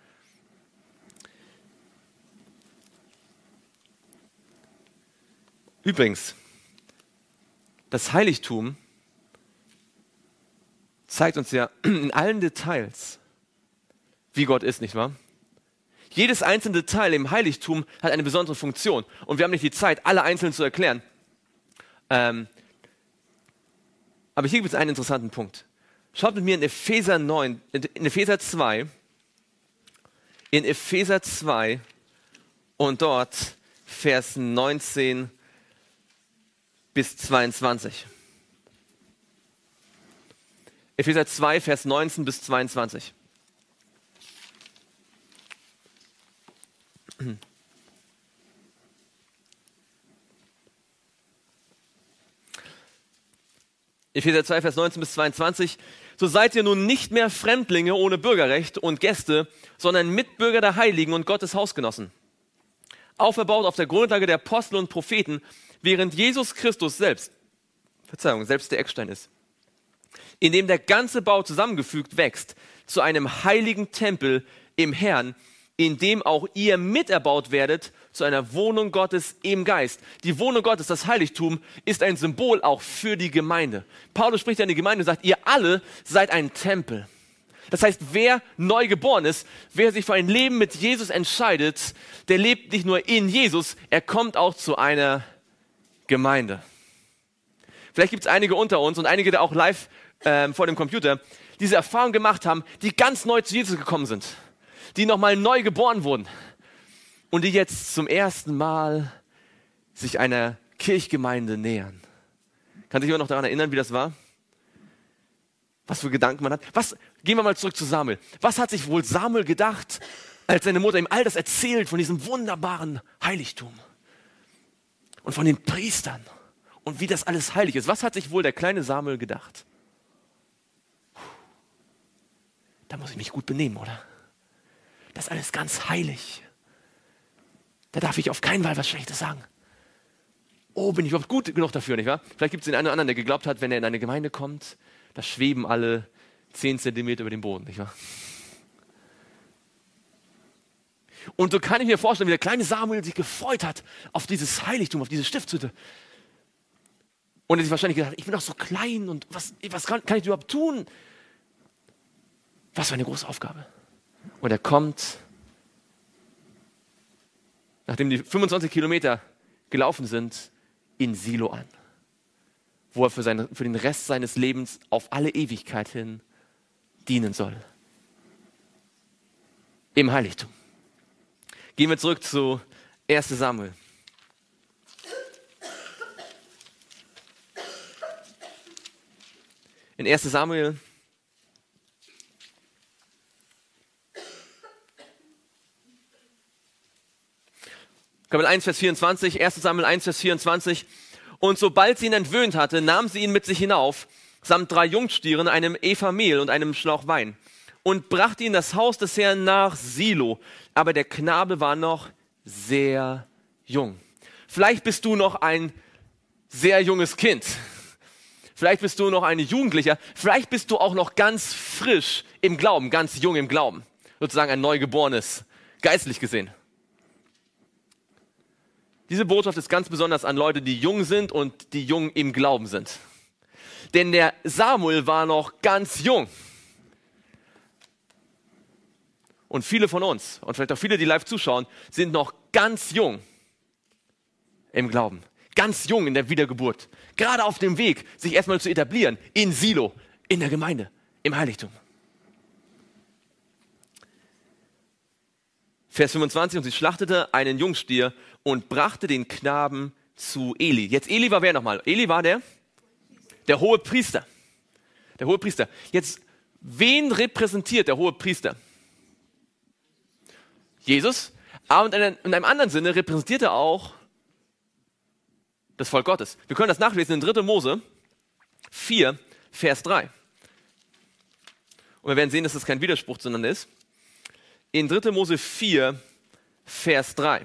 Übrigens, das Heiligtum zeigt uns ja in allen Details, wie Gott ist, nicht wahr? Jedes einzelne Detail im Heiligtum hat eine besondere Funktion. Und wir haben nicht die Zeit, alle einzeln zu erklären. Ähm, aber hier gibt es einen interessanten Punkt. Schaut mit mir in Epheser neun, in Epheser zwei, in Epheser zwei und dort Vers neunzehn bis zweiundzwanzig. Epheser zwei, Vers neunzehn bis zweiundzwanzig. Epheser zwei, Vers neunzehn bis zweiundzwanzig. So seid ihr nun nicht mehr Fremdlinge ohne Bürgerrecht und Gäste, sondern Mitbürger der Heiligen und Gottes Hausgenossen. Auferbaut auf der Grundlage der Apostel und Propheten, während Jesus Christus selbst, Verzeihung, selbst der Eckstein ist, in dem der ganze Bau zusammengefügt wächst zu einem heiligen Tempel im Herrn, in dem auch ihr miterbaut werdet zu einer Wohnung Gottes im Geist. Die Wohnung Gottes, das Heiligtum, ist ein Symbol auch für die Gemeinde. Paulus spricht an die Gemeinde und sagt, ihr alle seid ein Tempel. Das heißt, wer neu geboren ist, wer sich für ein Leben mit Jesus entscheidet, der lebt nicht nur in Jesus, er kommt auch zu einer Gemeinde. Vielleicht gibt es einige unter uns und einige, die auch live ähm, vor dem Computer diese Erfahrung gemacht haben, die ganz neu zu Jesus gekommen sind, die nochmal neu geboren wurden und die jetzt zum ersten Mal sich einer Kirchgemeinde nähern. Kann sich jemand noch daran erinnern, wie das war? Was für Gedanken man hat? Was, gehen wir mal zurück zu Samuel. Was hat sich wohl Samuel gedacht, als seine Mutter ihm all das erzählt von diesem wunderbaren Heiligtum und von den Priestern und wie das alles heilig ist? Was hat sich wohl der kleine Samuel gedacht? Da muss ich mich gut benehmen, oder? Das ist alles ganz heilig. Da darf ich auf keinen Fall was Schlechtes sagen. Oh, bin ich überhaupt gut genug dafür, nicht wahr? Vielleicht gibt es den einen oder anderen, der geglaubt hat, wenn er in eine Gemeinde kommt, da schweben alle zehn Zentimeter über dem Boden, nicht wahr? Und so kann ich mir vorstellen, wie der kleine Samuel sich gefreut hat auf dieses Heiligtum, auf diese Stiftshütte. Und er sich wahrscheinlich gedacht hat, ich bin doch so klein und was, was kann, kann ich überhaupt tun? Was für eine große Aufgabe. Und er kommt, nachdem die fünfundzwanzig Kilometer gelaufen sind, in Silo an, wo er für, seine, für den Rest seines Lebens auf alle Ewigkeit hin dienen soll. Im Heiligtum. Gehen wir zurück zu ersten Samuel. In ersten Samuel Kapitel eins, Vers vierundzwanzig, ersten Samuel eins, Vers vierundzwanzig. Und sobald sie ihn entwöhnt hatte, nahm sie ihn mit sich hinauf, samt drei Jungstieren, einem Epha Mehl und einem Schlauch Wein, und brachte ihn in das Haus des Herrn nach Silo. Aber der Knabe war noch sehr jung. Vielleicht bist du noch ein sehr junges Kind. Vielleicht bist du noch ein Jugendlicher. Vielleicht bist du auch noch ganz frisch im Glauben, ganz jung im Glauben. Sozusagen ein Neugeborenes, geistlich gesehen. Diese Botschaft ist ganz besonders an Leute, die jung sind und die jung im Glauben sind. Denn der Samuel war noch ganz jung. Und viele von uns, und vielleicht auch viele, die live zuschauen, sind noch ganz jung im Glauben. Ganz jung in der Wiedergeburt. Gerade auf dem Weg, sich erstmal zu etablieren, in Silo, in der Gemeinde, im Heiligtum. Vers fünfundzwanzig, und sie schlachtete einen Jungstier und brachte den Knaben zu Eli. Jetzt Eli war wer nochmal? Eli war der? Der hohe Priester. Der hohe Priester. Jetzt, wen repräsentiert der hohe Priester? Jesus. Aber in einem, in einem anderen Sinne repräsentiert er auch das Volk Gottes. Wir können das nachlesen in dritter Mose vier, Vers drei. Und wir werden sehen, dass das kein Widerspruch zueinander ist. In dritter Mose vier, Vers drei.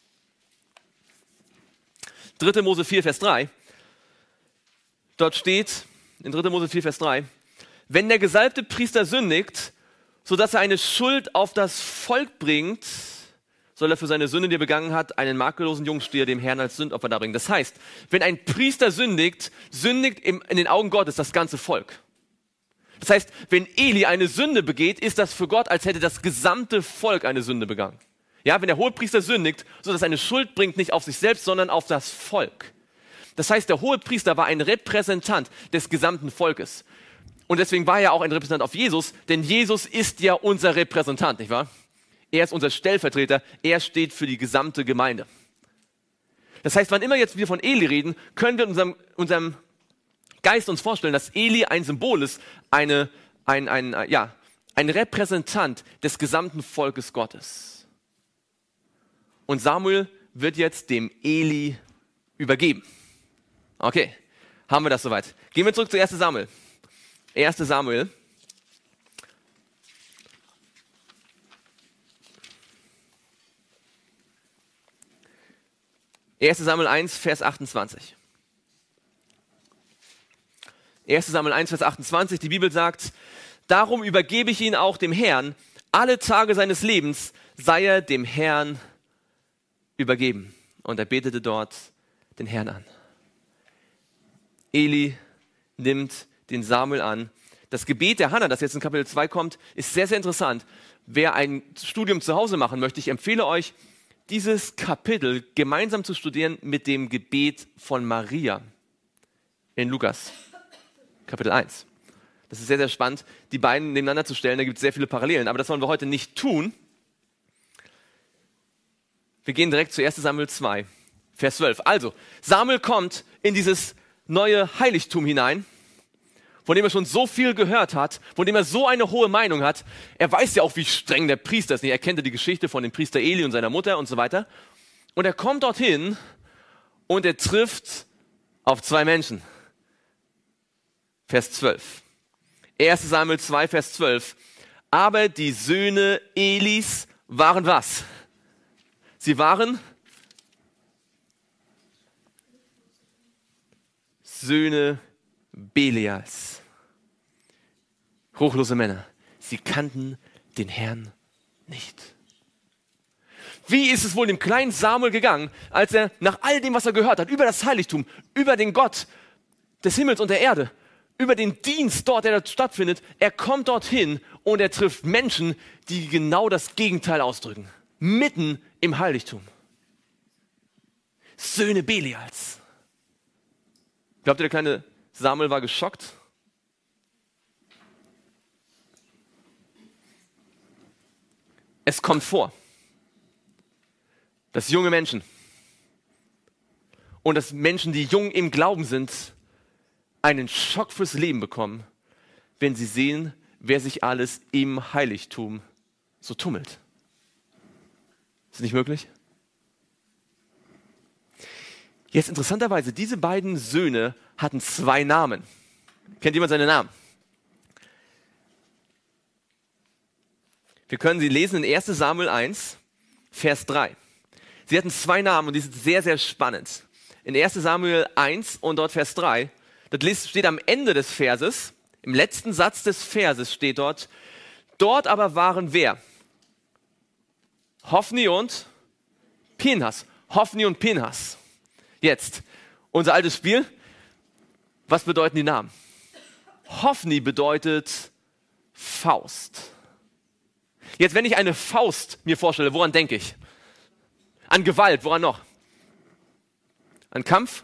dritter Mose vier, Vers drei. Dort steht, in dritter Mose vier, Vers drei, wenn der gesalbte Priester sündigt, sodass er eine Schuld auf das Volk bringt, soll er für seine Sünde, die er begangen hat, einen makellosen Jungstier dem Herrn als Sündopfer darbringen. Das heißt, wenn ein Priester sündigt, sündigt im, in den Augen Gottes das ganze Volk. Das heißt, wenn Eli eine Sünde begeht, ist das für Gott, als hätte das gesamte Volk eine Sünde begangen. Ja, wenn der Hohepriester sündigt, so dass er eine Schuld bringt, nicht auf sich selbst, sondern auf das Volk. Das heißt, der Hohepriester war ein Repräsentant des gesamten Volkes. Und deswegen war er auch ein Repräsentant auf Jesus, denn Jesus ist ja unser Repräsentant, nicht wahr? Er ist unser Stellvertreter, er steht für die gesamte Gemeinde. Das heißt, wann immer jetzt wir von Eli reden, können wir in unserem, unserem Geist uns vorstellen, dass Eli ein Symbol ist, eine, ein, ein, ja, ein Repräsentant des gesamten Volkes Gottes. Und Samuel wird jetzt dem Eli übergeben. Okay, haben wir das soweit. Gehen wir zurück zu ersten Samuel. ersten Samuel. ersten Samuel eins, Vers achtundzwanzig. ersten Samuel eins, Vers achtundzwanzig, die Bibel sagt, darum übergebe ich ihn auch dem Herrn, alle Tage seines Lebens sei er dem Herrn übergeben. Und er betete dort den Herrn an. Eli nimmt den Samuel an. Das Gebet der Hannah, das jetzt in Kapitel zwei kommt, ist sehr, sehr interessant. Wer ein Studium zu Hause machen möchte, ich empfehle euch, dieses Kapitel gemeinsam zu studieren mit dem Gebet von Maria in Lukas, Kapitel eins. Das ist sehr, sehr spannend, die beiden nebeneinander zu stellen. Da gibt es sehr viele Parallelen, aber das wollen wir heute nicht tun. Wir gehen direkt zu ersten Samuel zwei, Vers zwölf. Also, Samuel kommt in dieses neue Heiligtum hinein, von dem er schon so viel gehört hat, von dem er so eine hohe Meinung hat. Er weiß ja auch, wie streng der Priester ist. Er kennt ja die Geschichte von dem Priester Eli und seiner Mutter und so weiter. Und er kommt dorthin und er trifft auf zwei Menschen. Vers zwölf. ersten Samuel zwei, Vers zwölf. Aber die Söhne Elis waren was? Sie waren Söhne Belials. Ruchlose Männer. Sie kannten den Herrn nicht. Wie ist es wohl dem kleinen Samuel gegangen, als er nach all dem, was er gehört hat, über das Heiligtum, über den Gott des Himmels und der Erde, über den Dienst dort, der dort stattfindet, er kommt dorthin und er trifft Menschen, die genau das Gegenteil ausdrücken. Mitten im Heiligtum. Söhne Belials. Glaubt ihr, der kleine Samuel war geschockt? Es kommt vor, dass junge Menschen und dass Menschen, die jung im Glauben sind, einen Schock fürs Leben bekommen, wenn sie sehen, wer sich alles im Heiligtum so tummelt. Ist nicht möglich? Jetzt interessanterweise, diese beiden Söhne hatten zwei Namen. Kennt jemand seine Namen? Wir können sie lesen in ersten Samuel eins, Vers drei. Sie hatten zwei Namen und die sind sehr, sehr spannend. In ersten Samuel eins und dort Vers drei, das steht am Ende des Verses, im letzten Satz des Verses steht dort, dort aber waren wer? Hofni und Pinhas. Hofni und Pinhas. Jetzt, unser altes Spiel. Was bedeuten die Namen? Hofni bedeutet Faust. Jetzt, wenn ich eine Faust mir vorstelle, woran denke ich? An Gewalt, woran noch? An Kampf?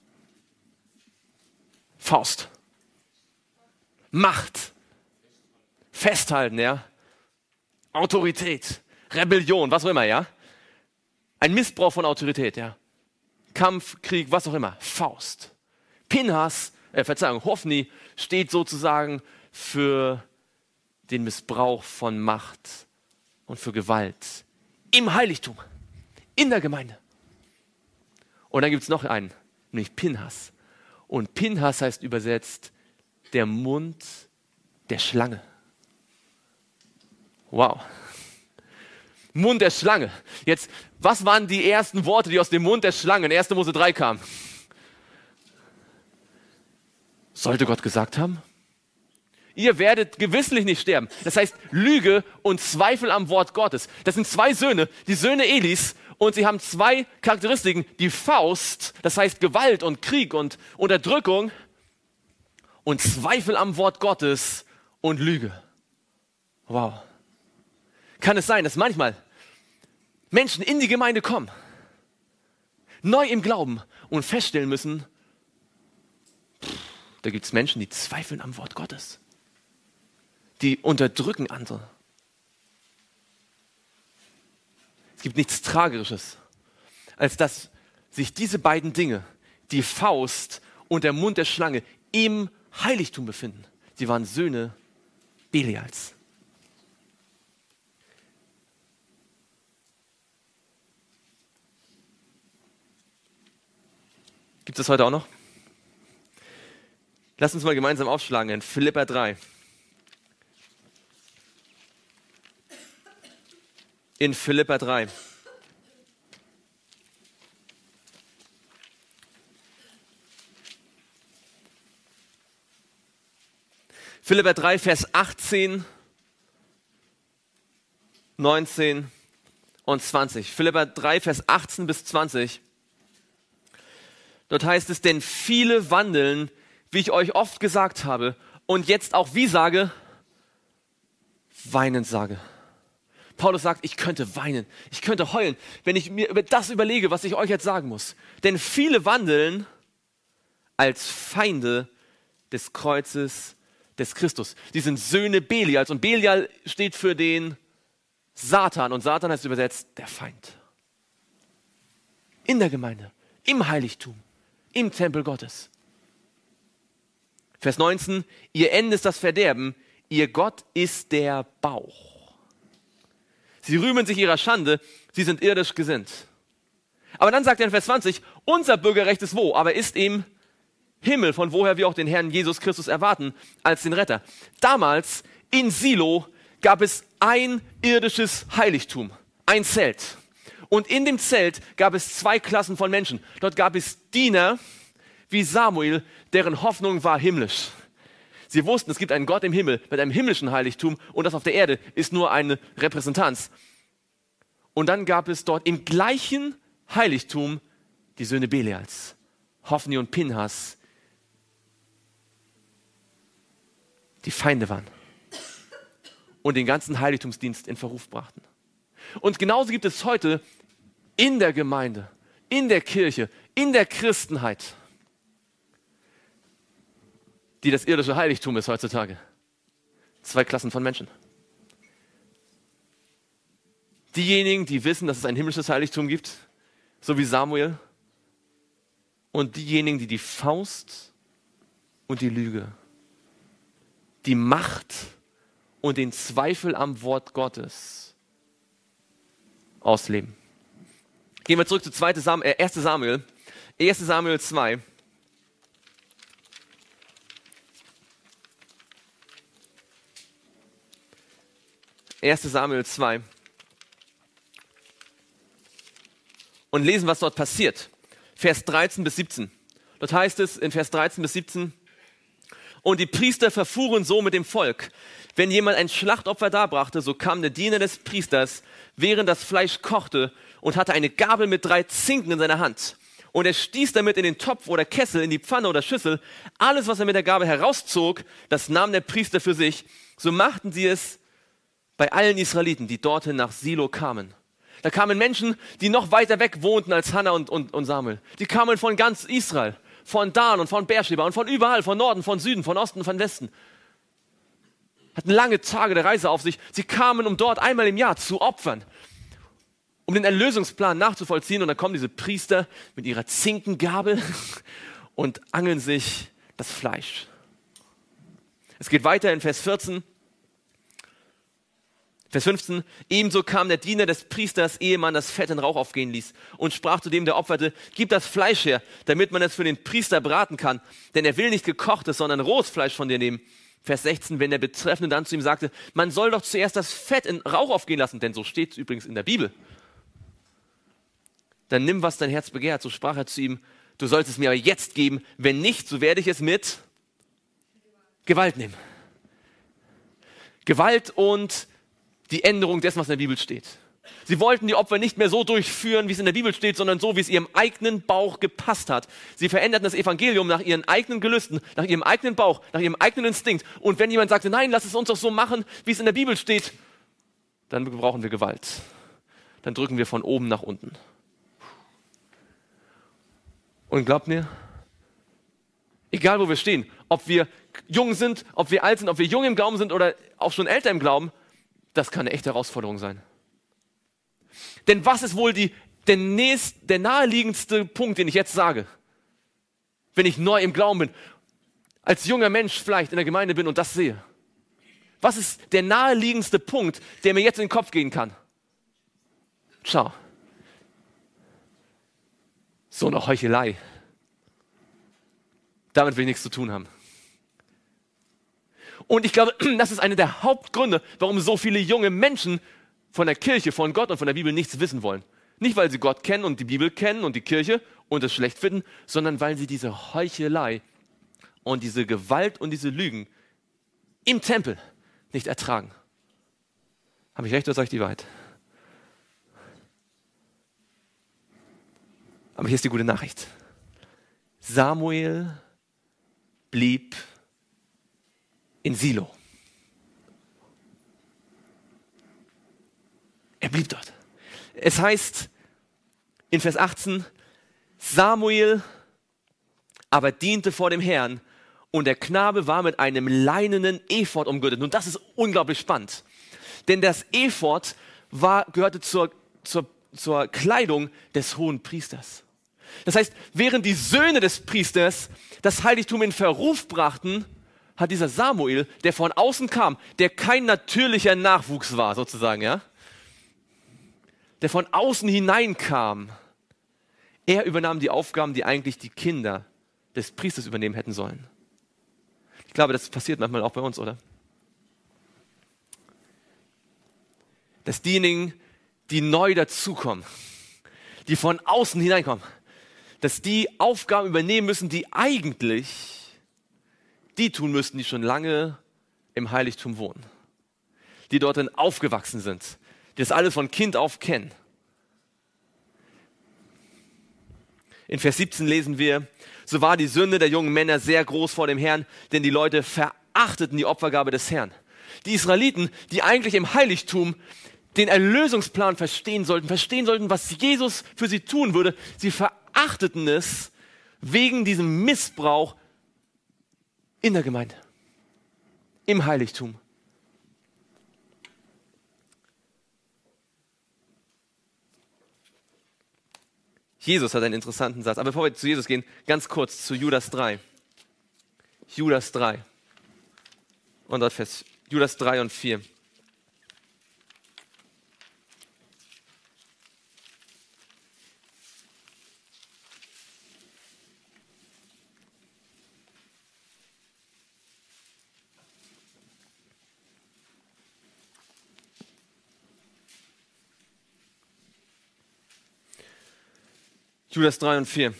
Faust. Macht. Festhalten, ja. Autorität. Rebellion, was auch immer, ja. Ein Missbrauch von Autorität, ja. Kampf, Krieg, was auch immer. Faust. Pinhas, äh, Verzeihung, Hofni steht sozusagen für den Missbrauch von Macht und für Gewalt im Heiligtum, in der Gemeinde. Und dann gibt es noch einen, nämlich Pinhas. Und Pinhas heißt übersetzt der Mund der Schlange. Wow. Mund der Schlange. Jetzt, was waren die ersten Worte, die aus dem Mund der Schlange in ersten Mose drei kamen? Sollte Gott gesagt haben? Ihr werdet gewisslich nicht sterben. Das heißt, Lüge und Zweifel am Wort Gottes. Das sind zwei Söhne, die Söhne Elis, und sie haben zwei Charakteristiken. Die Faust, das heißt Gewalt und Krieg und Unterdrückung, und Zweifel am Wort Gottes und Lüge. Wow. Kann es sein, dass manchmal Menschen in die Gemeinde kommen, neu im Glauben, und feststellen müssen, pff, da gibt es Menschen, die zweifeln am Wort Gottes. Die unterdrücken andere. Es gibt nichts Tragisches, als dass sich diese beiden Dinge, die Faust und der Mund der Schlange, im Heiligtum befinden. Sie waren Söhne Belials. Gibt es das heute auch noch? Lass uns mal gemeinsam aufschlagen in Philipper drei. In Philipper drei. Philipper drei, Vers achtzehn, neunzehn und zwanzig. Philipper drei, Vers achtzehn bis zwanzig. Dort heißt es, denn viele wandeln, wie ich euch oft gesagt habe, und jetzt auch wie sage, weinend sage. Paulus sagt, ich könnte weinen, ich könnte heulen, wenn ich mir über das überlege, was ich euch jetzt sagen muss. Denn viele wandeln als Feinde des Kreuzes des Christus. Die sind Söhne Belials und Belial steht für den Satan und Satan heißt übersetzt der Feind. In der Gemeinde, im Heiligtum, im Tempel Gottes. Vers neunzehn, ihr Ende ist das Verderben, ihr Gott ist der Bauch. Sie rühmen sich ihrer Schande, sie sind irdisch gesinnt. Aber dann sagt er in Vers zwanzig, unser Bürgerrecht ist wo? Aber ist im Himmel, von woher wir auch den Herrn Jesus Christus erwarten, als den Retter. Damals in Silo gab es ein irdisches Heiligtum, ein Zelt. Und in dem Zelt gab es zwei Klassen von Menschen. Dort gab es Diener wie Samuel, deren Hoffnung war himmlisch. Sie wussten, es gibt einen Gott im Himmel mit einem himmlischen Heiligtum und das auf der Erde ist nur eine Repräsentanz. Und dann gab es dort im gleichen Heiligtum die Söhne Belials, Hophni und Pinhas, die Feinde waren und den ganzen Heiligtumsdienst in Verruf brachten. Und genauso gibt es heute in der Gemeinde, in der Kirche, in der Christenheit, die das irdische Heiligtum ist heutzutage, zwei Klassen von Menschen. Diejenigen, die wissen, dass es ein himmlisches Heiligtum gibt, so wie Samuel, und diejenigen, die die Faust und die Lüge, die Macht und den Zweifel am Wort Gottes ausleben. Gehen wir zurück zu zweite Sam- äh, erste Samuel, erste Samuel zwei. erste Samuel zwei. Und lesen, was dort passiert. Vers dreizehn bis siebzehn. Dort heißt es in Vers dreizehn bis siebzehn, und die Priester verfuhren so mit dem Volk. Wenn jemand ein Schlachtopfer darbrachte, so kam der Diener des Priesters, während das Fleisch kochte, und hatte eine Gabel mit drei Zinken in seiner Hand. Und er stieß damit in den Topf oder Kessel, in die Pfanne oder Schüssel. Alles, was er mit der Gabel herauszog, das nahm der Priester für sich. So machten sie es bei allen Israeliten, die dorthin nach Silo kamen. Da kamen Menschen, die noch weiter weg wohnten als Hannah und, und, und Samuel. Die kamen von ganz Israel, von Dan und von Beersheba und von überall, von Norden, von Süden, von Osten, von Westen. Hatten lange Tage der Reise auf sich. Sie kamen, um dort einmal im Jahr zu opfern, um den Erlösungsplan nachzuvollziehen. Und dann kommen diese Priester mit ihrer Zinkengabel und angeln sich das Fleisch. Es geht weiter in Vers vierzehn. Vers fünfzehn, ebenso kam der Diener des Priesters, Ehemann, das Fett in Rauch aufgehen ließ und sprach zu dem, der opferte, gib das Fleisch her, damit man es für den Priester braten kann, denn er will nicht gekochtes, sondern rohes Fleisch von dir nehmen. Vers sechzehn, wenn der Betreffende dann zu ihm sagte, man soll doch zuerst das Fett in Rauch aufgehen lassen, denn so steht es übrigens in der Bibel. Dann nimm, was dein Herz begehrt, so sprach er zu ihm, du sollst es mir aber jetzt geben, wenn nicht, so werde ich es mit Gewalt nehmen. Gewalt und die Änderung dessen, was in der Bibel steht. Sie wollten die Opfer nicht mehr so durchführen, wie es in der Bibel steht, sondern so, wie es ihrem eigenen Bauch gepasst hat. Sie veränderten das Evangelium nach ihren eigenen Gelüsten, nach ihrem eigenen Bauch, nach ihrem eigenen Instinkt. Und wenn jemand sagte, nein, lass es uns doch so machen, wie es in der Bibel steht, dann brauchen wir Gewalt. Dann drücken wir von oben nach unten. Und glaubt mir, egal wo wir stehen, ob wir jung sind, ob wir alt sind, ob wir jung im Glauben sind oder auch schon älter im Glauben, das kann eine echte Herausforderung sein. Denn was ist wohl die, der, nächst, der naheliegendste Punkt, den ich jetzt sage, wenn ich neu im Glauben bin, als junger Mensch vielleicht in der Gemeinde bin und das sehe? Was ist der naheliegendste Punkt, der mir jetzt in den Kopf gehen kann? Schau. So eine Heuchelei. Damit will ich nichts zu tun haben. Und ich glaube, das ist einer der Hauptgründe, warum so viele junge Menschen von der Kirche, von Gott und von der Bibel nichts wissen wollen. Nicht, weil sie Gott kennen und die Bibel kennen und die Kirche und es schlecht finden, sondern weil sie diese Heuchelei und diese Gewalt und diese Lügen im Tempel nicht ertragen. Habe ich recht oder sage ich die Wahrheit? Aber hier ist die gute Nachricht. Samuel blieb in Silo. Er blieb dort. Es heißt in Vers achtzehn, Samuel aber diente vor dem Herrn. Und der Knabe war mit einem leinenen Ephod umgürtet. Und das ist unglaublich spannend. Denn das Ephod war, gehörte zur, zur, zur Kleidung des hohen Priesters. Das heißt, während die Söhne des Priesters das Heiligtum in Verruf brachten, hat dieser Samuel, der von außen kam, der kein natürlicher Nachwuchs war, sozusagen, ja, der von außen hineinkam, er übernahm die Aufgaben, die eigentlich die Kinder des Priesters übernehmen hätten sollen. Ich glaube, das passiert manchmal auch bei uns, oder? Dass diejenigen, die neu dazukommen, die von außen hineinkommen, dass die Aufgaben übernehmen müssen, die eigentlich die tun müssten, die schon lange im Heiligtum wohnen, die dort aufgewachsen sind, die das alles von Kind auf kennen. In Vers siebzehn lesen wir, so war die Sünde der jungen Männer sehr groß vor dem Herrn, denn die Leute verachteten die Opfergabe des Herrn. Die Israeliten, die eigentlich im Heiligtum den Erlösungsplan verstehen sollten, verstehen sollten, was Jesus für sie tun würde, sie verachteten es wegen diesem Missbrauch in der Gemeinde, im Heiligtum. Jesus hat einen interessanten Satz. Aber bevor wir zu Jesus gehen, ganz kurz zu Judas drei. Judas drei. Und dort Vers Judas drei und vier. Judas drei und vier.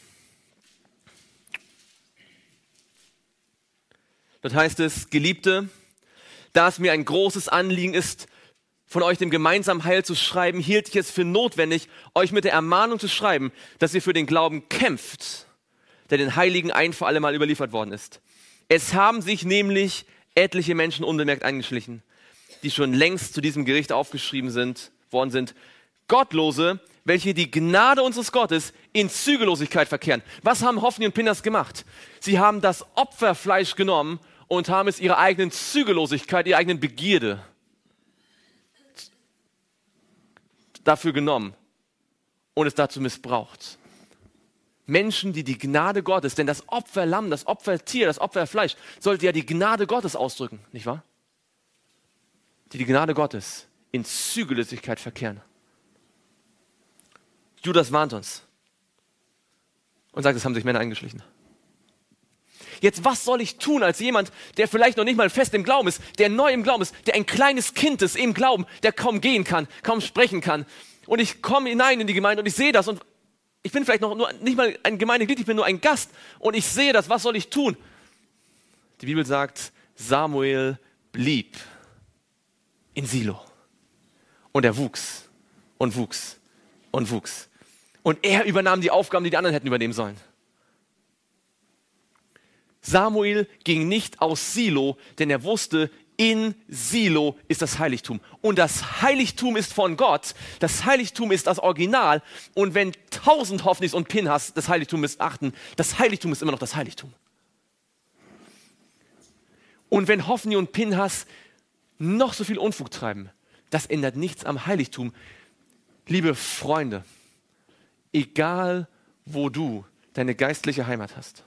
Dort heißt es, Geliebte, da es mir ein großes Anliegen ist, von euch dem gemeinsamen Heil zu schreiben, hielt ich es für notwendig, euch mit der Ermahnung zu schreiben, dass ihr für den Glauben kämpft, der den Heiligen ein für alle Mal überliefert worden ist. Es haben sich nämlich etliche Menschen unbemerkt eingeschlichen, die schon längst zu diesem Gericht aufgeschrieben sind, worden sind, Gottlose, welche die Gnade unseres Gottes in Zügellosigkeit verkehren. Was haben Hophni und Pinhas gemacht? Sie haben das Opferfleisch genommen und haben es ihrer eigenen Zügellosigkeit, ihrer eigenen Begierde dafür genommen und es dazu missbraucht. Menschen, die die Gnade Gottes, denn das Opferlamm, das Opfertier, das Opferfleisch sollte ja die Gnade Gottes ausdrücken, nicht wahr? Die die Gnade Gottes in Zügellosigkeit verkehren. Judas warnt uns und sagt, es haben sich Männer eingeschlichen. Jetzt, was soll ich tun als jemand, der vielleicht noch nicht mal fest im Glauben ist, der neu im Glauben ist, der ein kleines Kind ist im Glauben, der kaum gehen kann, kaum sprechen kann. Und ich komme hinein in die Gemeinde und ich sehe das und ich bin vielleicht noch nur, nicht mal ein Gemeindeglied, ich bin nur ein Gast und ich sehe das, was soll ich tun? Die Bibel sagt, Samuel blieb in Silo und er wuchs und wuchs und wuchs. Und er übernahm die Aufgaben, die die anderen hätten übernehmen sollen. Samuel ging nicht aus Silo, denn er wusste, in Silo ist das Heiligtum. Und das Heiligtum ist von Gott. Das Heiligtum ist das Original. Und wenn tausend Hophnis und Pinhas das Heiligtum missachten, das Heiligtum ist immer noch das Heiligtum. Und wenn Hophni und Pinhas noch so viel Unfug treiben, das ändert nichts am Heiligtum. Liebe Freunde, egal wo du deine geistliche Heimat hast,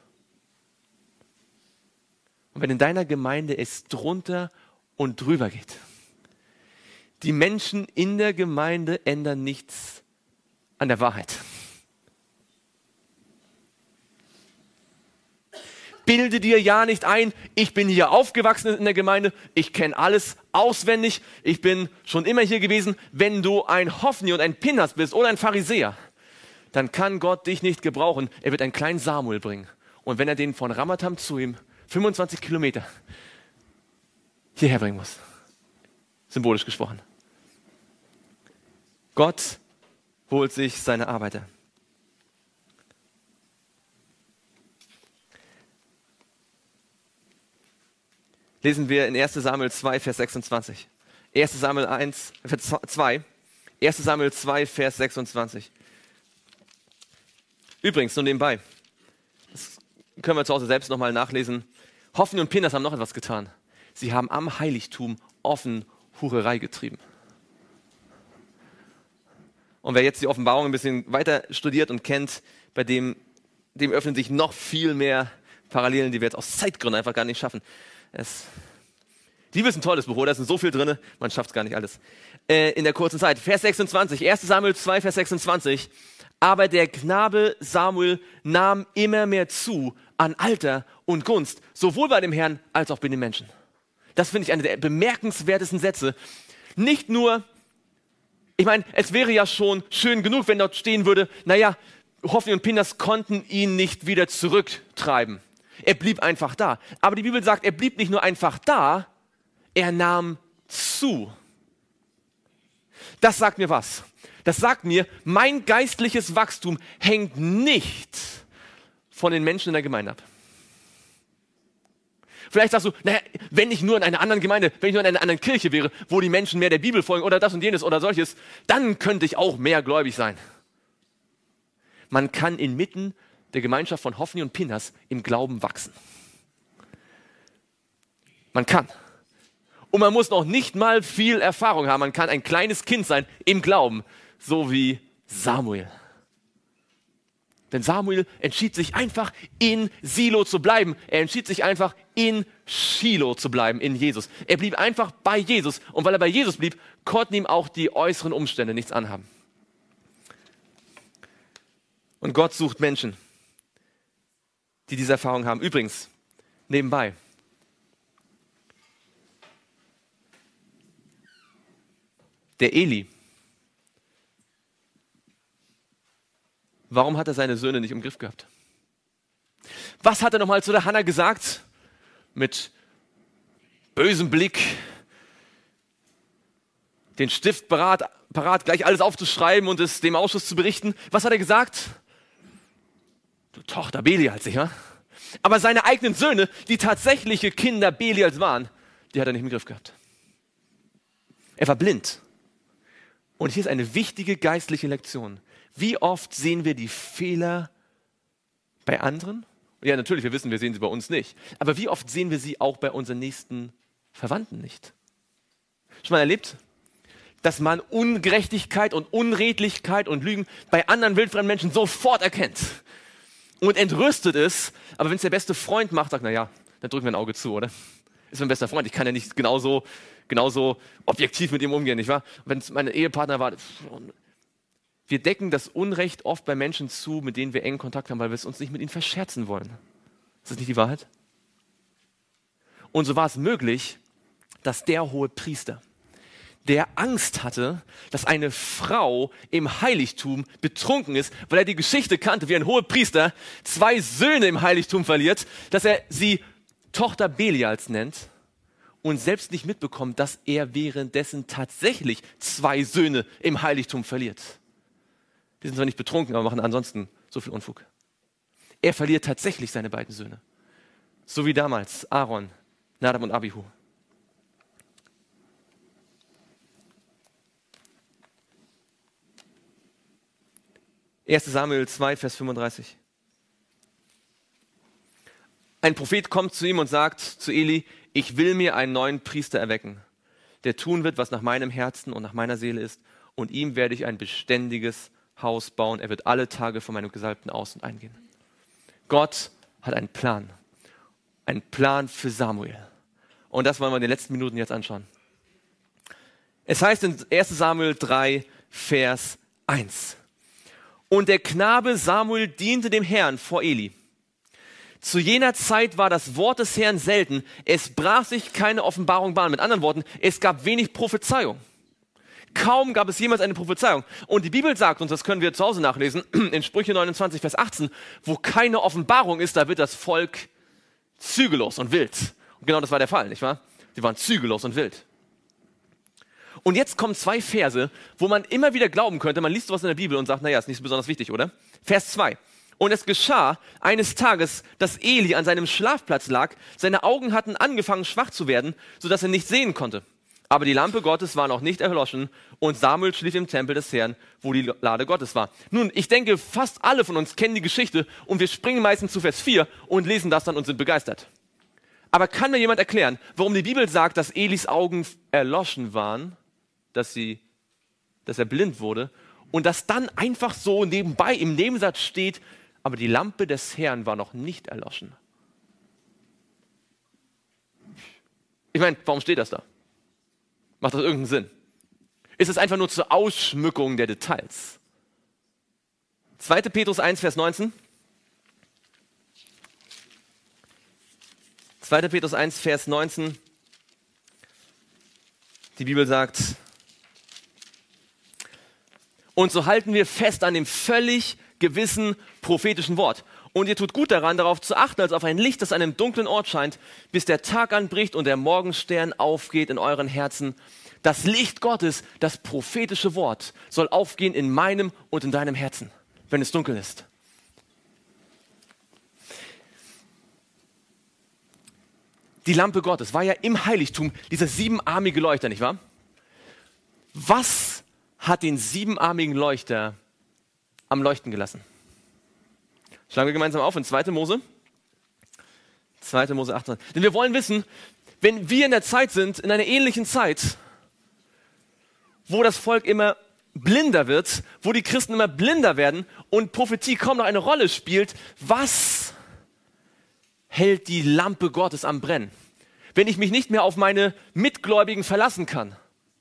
und wenn in deiner Gemeinde es drunter und drüber geht, die Menschen in der Gemeinde ändern nichts an der Wahrheit. Bilde dir ja nicht ein, ich bin hier aufgewachsen in der Gemeinde, ich kenne alles auswendig, ich bin schon immer hier gewesen. Wenn du ein Hophni und ein Pinhas bist oder ein Pharisäer, dann kann Gott dich nicht gebrauchen. Er wird einen kleinen Samuel bringen. Und wenn er den von Ramatam zu ihm fünfundzwanzig Kilometer hierher bringen muss, symbolisch gesprochen. Gott holt sich seine Arbeiter. Lesen wir in erster Samuel zwei, Vers sechsundzwanzig. erster Samuel eins, zwei. erster Samuel zwei, Vers sechsundzwanzig. Übrigens, nur nebenbei. Das können wir zu Hause selbst nochmal nachlesen. Hofni und Pinhas haben noch etwas getan. Sie haben am Heiligtum offen Hurerei getrieben. Und wer jetzt die Offenbarung ein bisschen weiter studiert und kennt, bei dem, dem öffnen sich noch viel mehr Parallelen, die wir jetzt aus Zeitgründen einfach gar nicht schaffen. Es, die Bibel ist ein tolles Buch, da ist so viel drin, man schafft es gar nicht alles. Äh, in der kurzen Zeit. Vers sechsundzwanzig, erster Samuel zwei, Vers sechsundzwanzig. Aber der Knabe Samuel nahm immer mehr zu an Alter und Gunst, sowohl bei dem Herrn als auch bei den Menschen. Das finde ich einer der bemerkenswertesten Sätze. Nicht nur, ich meine, es wäre ja schon schön genug, wenn dort stehen würde, naja, Hofni und Pinhas konnten ihn nicht wieder zurücktreiben. Er blieb einfach da. Aber die Bibel sagt, er blieb nicht nur einfach da, er nahm zu. Das sagt mir was. Das sagt mir, mein geistliches Wachstum hängt nicht von den Menschen in der Gemeinde ab. Vielleicht sagst du, naja, wenn ich nur in einer anderen Gemeinde, wenn ich nur in einer anderen Kirche wäre, wo die Menschen mehr der Bibel folgen oder das und jenes oder solches, dann könnte ich auch mehr gläubig sein. Man kann inmitten der Gemeinschaft von Hofni und Pinhas im Glauben wachsen. Man kann. Und man muss noch nicht mal viel Erfahrung haben. Man kann ein kleines Kind sein im Glauben, so wie Samuel. Denn Samuel entschied sich einfach, in Silo zu bleiben. Er entschied sich einfach, in Schilo zu bleiben, in Jesus. Er blieb einfach bei Jesus. Und weil er bei Jesus blieb, konnten ihm auch die äußeren Umstände nichts anhaben. Und Gott sucht Menschen, die diese Erfahrung haben. Übrigens, nebenbei. Der Eli, warum hat er seine Söhne nicht im Griff gehabt? Was hat er nochmal zu der Hannah gesagt? Mit bösem Blick, den Stift parat, parat, gleich alles aufzuschreiben und es dem Ausschuss zu berichten. Was hat er gesagt? Du Tochter Belials, ja? Aber seine eigenen Söhne, die tatsächliche Kinder Belials waren, die hat er nicht im Griff gehabt. Er war blind. Und hier ist eine wichtige geistliche Lektion. Wie oft sehen wir die Fehler bei anderen? Ja, natürlich, wir wissen, wir sehen sie bei uns nicht. Aber wie oft sehen wir sie auch bei unseren nächsten Verwandten nicht? Schon mal erlebt, dass man Ungerechtigkeit und Unredlichkeit und Lügen bei anderen wildfremden Menschen sofort erkennt und entrüstet ist, aber wenn es der beste Freund macht, sagt, naja, dann drücken wir ein Auge zu, oder? Ist mein bester Freund, ich kann ja nicht genauso, genauso objektiv mit ihm umgehen, nicht wahr? Wenn es mein Ehepartner war, wir decken das Unrecht oft bei Menschen zu, mit denen wir engen Kontakt haben, weil wir es uns nicht mit ihnen verscherzen wollen. Ist das nicht die Wahrheit? Und so war es möglich, dass der hohe Priester, der Angst hatte, dass eine Frau im Heiligtum betrunken ist, weil er die Geschichte kannte, wie ein hoher Priester zwei Söhne im Heiligtum verliert, dass er sie Tochter Belials nennt und selbst nicht mitbekommt, dass er währenddessen tatsächlich zwei Söhne im Heiligtum verliert. Die sind zwar nicht betrunken, aber machen ansonsten so viel Unfug. Er verliert tatsächlich seine beiden Söhne. So wie damals Aaron, Nadab und Abihu. erster Samuel zwei, Vers fünfunddreißig. Ein Prophet kommt zu ihm und sagt zu Eli, ich will mir einen neuen Priester erwecken, der tun wird, was nach meinem Herzen und nach meiner Seele ist, und ihm werde ich ein beständiges Haus bauen. Er wird alle Tage von meinem Gesalbten aus und eingehen. Gott hat einen Plan. Einen Plan für Samuel. Und das wollen wir in den letzten Minuten jetzt anschauen. Es heißt in erster Samuel drei, Vers eins. Und der Knabe Samuel diente dem Herrn vor Eli. Zu jener Zeit war das Wort des Herrn selten. Es brach sich keine Offenbarung Bahn. Mit anderen Worten, es gab wenig Prophezeiung. Kaum gab es jemals eine Prophezeiung. Und die Bibel sagt uns, das können wir zu Hause nachlesen, in Sprüche neunundzwanzig, Vers achtzehn, wo keine Offenbarung ist, da wird das Volk zügellos und wild. Und genau das war der Fall, nicht wahr? Sie waren zügellos und wild. Und jetzt kommen zwei Verse, wo man immer wieder glauben könnte, man liest sowas in der Bibel und sagt, naja, ist nicht so besonders wichtig, oder? Vers zwei. Und es geschah eines Tages, dass Eli an seinem Schlafplatz lag, seine Augen hatten angefangen schwach zu werden, sodass er nicht sehen konnte. Aber die Lampe Gottes war noch nicht erloschen und Samuel schlief im Tempel des Herrn, wo die Lade Gottes war. Nun, ich denke, fast alle von uns kennen die Geschichte und wir springen meistens zu Vers vier und lesen das dann und sind begeistert. Aber kann mir jemand erklären, warum die Bibel sagt, dass Elis Augen erloschen waren, dass, sie, dass er blind wurde und dass dann einfach so nebenbei im Nebensatz steht, aber die Lampe des Herrn war noch nicht erloschen? Ich meine, warum steht das da? Macht das irgendeinen Sinn? Ist es einfach nur zur Ausschmückung der Details? zweiter Petrus eins, Vers neunzehn. zweiter Petrus eins, Vers neunzehn. Die Bibel sagt, und so halten wir fest an dem völlig gewissen prophetischen Wort. Und ihr tut gut daran, darauf zu achten, als auf ein Licht, das an einem dunklen Ort scheint, bis der Tag anbricht und der Morgenstern aufgeht in euren Herzen. Das Licht Gottes, das prophetische Wort, soll aufgehen in meinem und in deinem Herzen, wenn es dunkel ist. Die Lampe Gottes war ja im Heiligtum dieser siebenarmige Leuchter, nicht wahr? Was hat den siebenarmigen Leuchter am Leuchten gelassen? Schlagen wir gemeinsam auf in zweiter Mose. zweiter Mose achtundzwanzig. Denn wir wollen wissen, wenn wir in der Zeit sind, in einer ähnlichen Zeit, wo das Volk immer blinder wird, wo die Christen immer blinder werden und Prophetie kaum noch eine Rolle spielt, was hält die Lampe Gottes am Brennen? Wenn ich mich nicht mehr auf meine Mitgläubigen verlassen kann,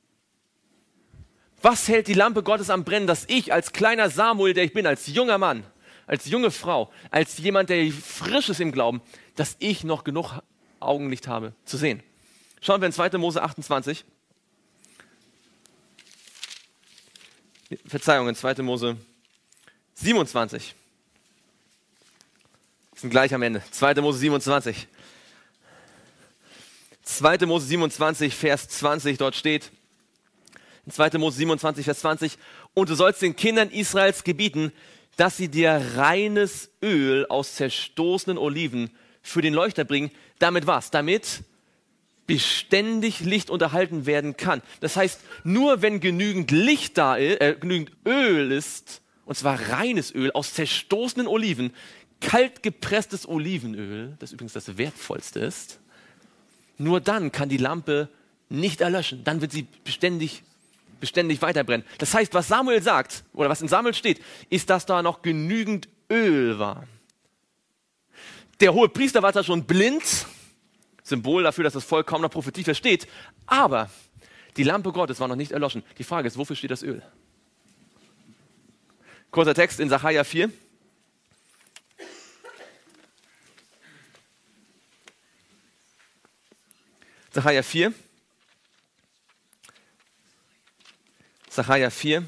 was hält die Lampe Gottes am Brennen, dass ich als kleiner Samuel, der ich bin, als junger Mann, als junge Frau, als jemand, der frisch ist im Glauben, dass ich noch genug Augenlicht habe zu sehen? Schauen wir in zweiter Mose achtundzwanzig. Verzeihung, in zweiter Mose siebenundzwanzig. Wir sind gleich am Ende. zweiter Mose siebenundzwanzig. zweiter Mose siebenundzwanzig, Vers zwanzig, dort steht, in zweiter Mose siebenundzwanzig, Vers zwanzig, und du sollst den Kindern Israels gebieten, dass sie dir reines Öl aus zerstoßenen Oliven für den Leuchter bringen. Damit was? Damit beständig Licht unterhalten werden kann. Das heißt, nur wenn genügend Licht da ist, äh, genügend Öl ist, und zwar reines Öl aus zerstoßenen Oliven, kalt gepresstes Olivenöl, das übrigens das wertvollste ist, nur dann kann die Lampe nicht erlöschen. Dann wird sie beständig, beständig weiterbrennen. Das heißt, was Samuel sagt, oder was in Samuel steht, ist, dass da noch genügend Öl war. Der hohe Priester war zwar schon blind, Symbol dafür, dass das Volk kaum noch Prophetie versteht, aber die Lampe Gottes war noch nicht erloschen. Die Frage ist, wofür steht das Öl? Kurzer Text in Sacharja vier. Sacharja vier. Sacharja vier.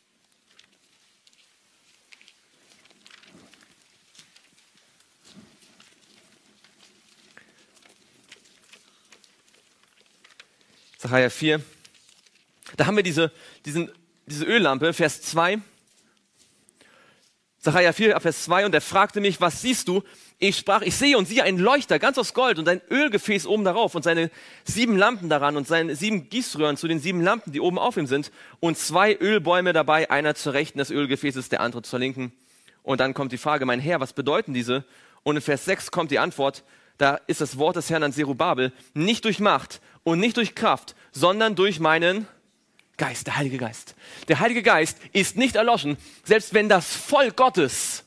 Sacharja vier. Da haben wir diese, diesen, diese Öllampe, Vers zwei. Sacharja vier, Vers zwei. Und er fragte mich, was siehst du? Ich sprach, ich sehe und siehe einen Leuchter, ganz aus Gold und ein Ölgefäß oben darauf und seine sieben Lampen daran und seine sieben Gießröhren zu den sieben Lampen, die oben auf ihm sind und zwei Ölbäume dabei, einer zur Rechten des Ölgefäßes, der andere zur Linken. Und dann kommt die Frage, mein Herr, was bedeuten diese? Und in Vers sechs kommt die Antwort, da ist das Wort des Herrn an Zerubabel, nicht durch Macht und nicht durch Kraft, sondern durch meinen Geist, der Heilige Geist. Der Heilige Geist ist nicht erloschen, selbst wenn das Volk Gottes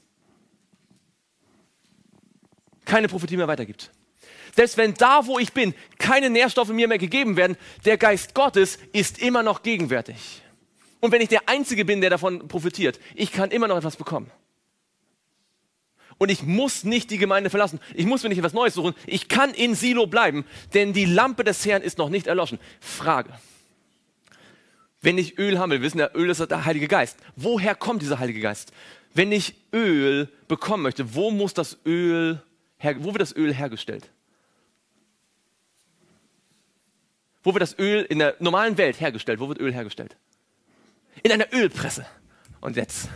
keine Prophetie mehr weitergibt. Selbst wenn da, wo ich bin, keine Nährstoffe mir mehr gegeben werden, der Geist Gottes ist immer noch gegenwärtig. Und wenn ich der Einzige bin, der davon profitiert, ich kann immer noch etwas bekommen. Und ich muss nicht die Gemeinde verlassen. Ich muss mir nicht etwas Neues suchen. Ich kann in Silo bleiben, denn die Lampe des Herrn ist noch nicht erloschen. Frage. Wenn ich Öl haben will, wir wissen ja, Öl ist der Heilige Geist. Woher kommt dieser Heilige Geist? Wenn ich Öl bekommen möchte, wo muss das Öl, her, wo wird das Öl hergestellt? Wo wird das Öl in der normalen Welt hergestellt? Wo wird Öl hergestellt? In einer Ölpresse. Und jetzt,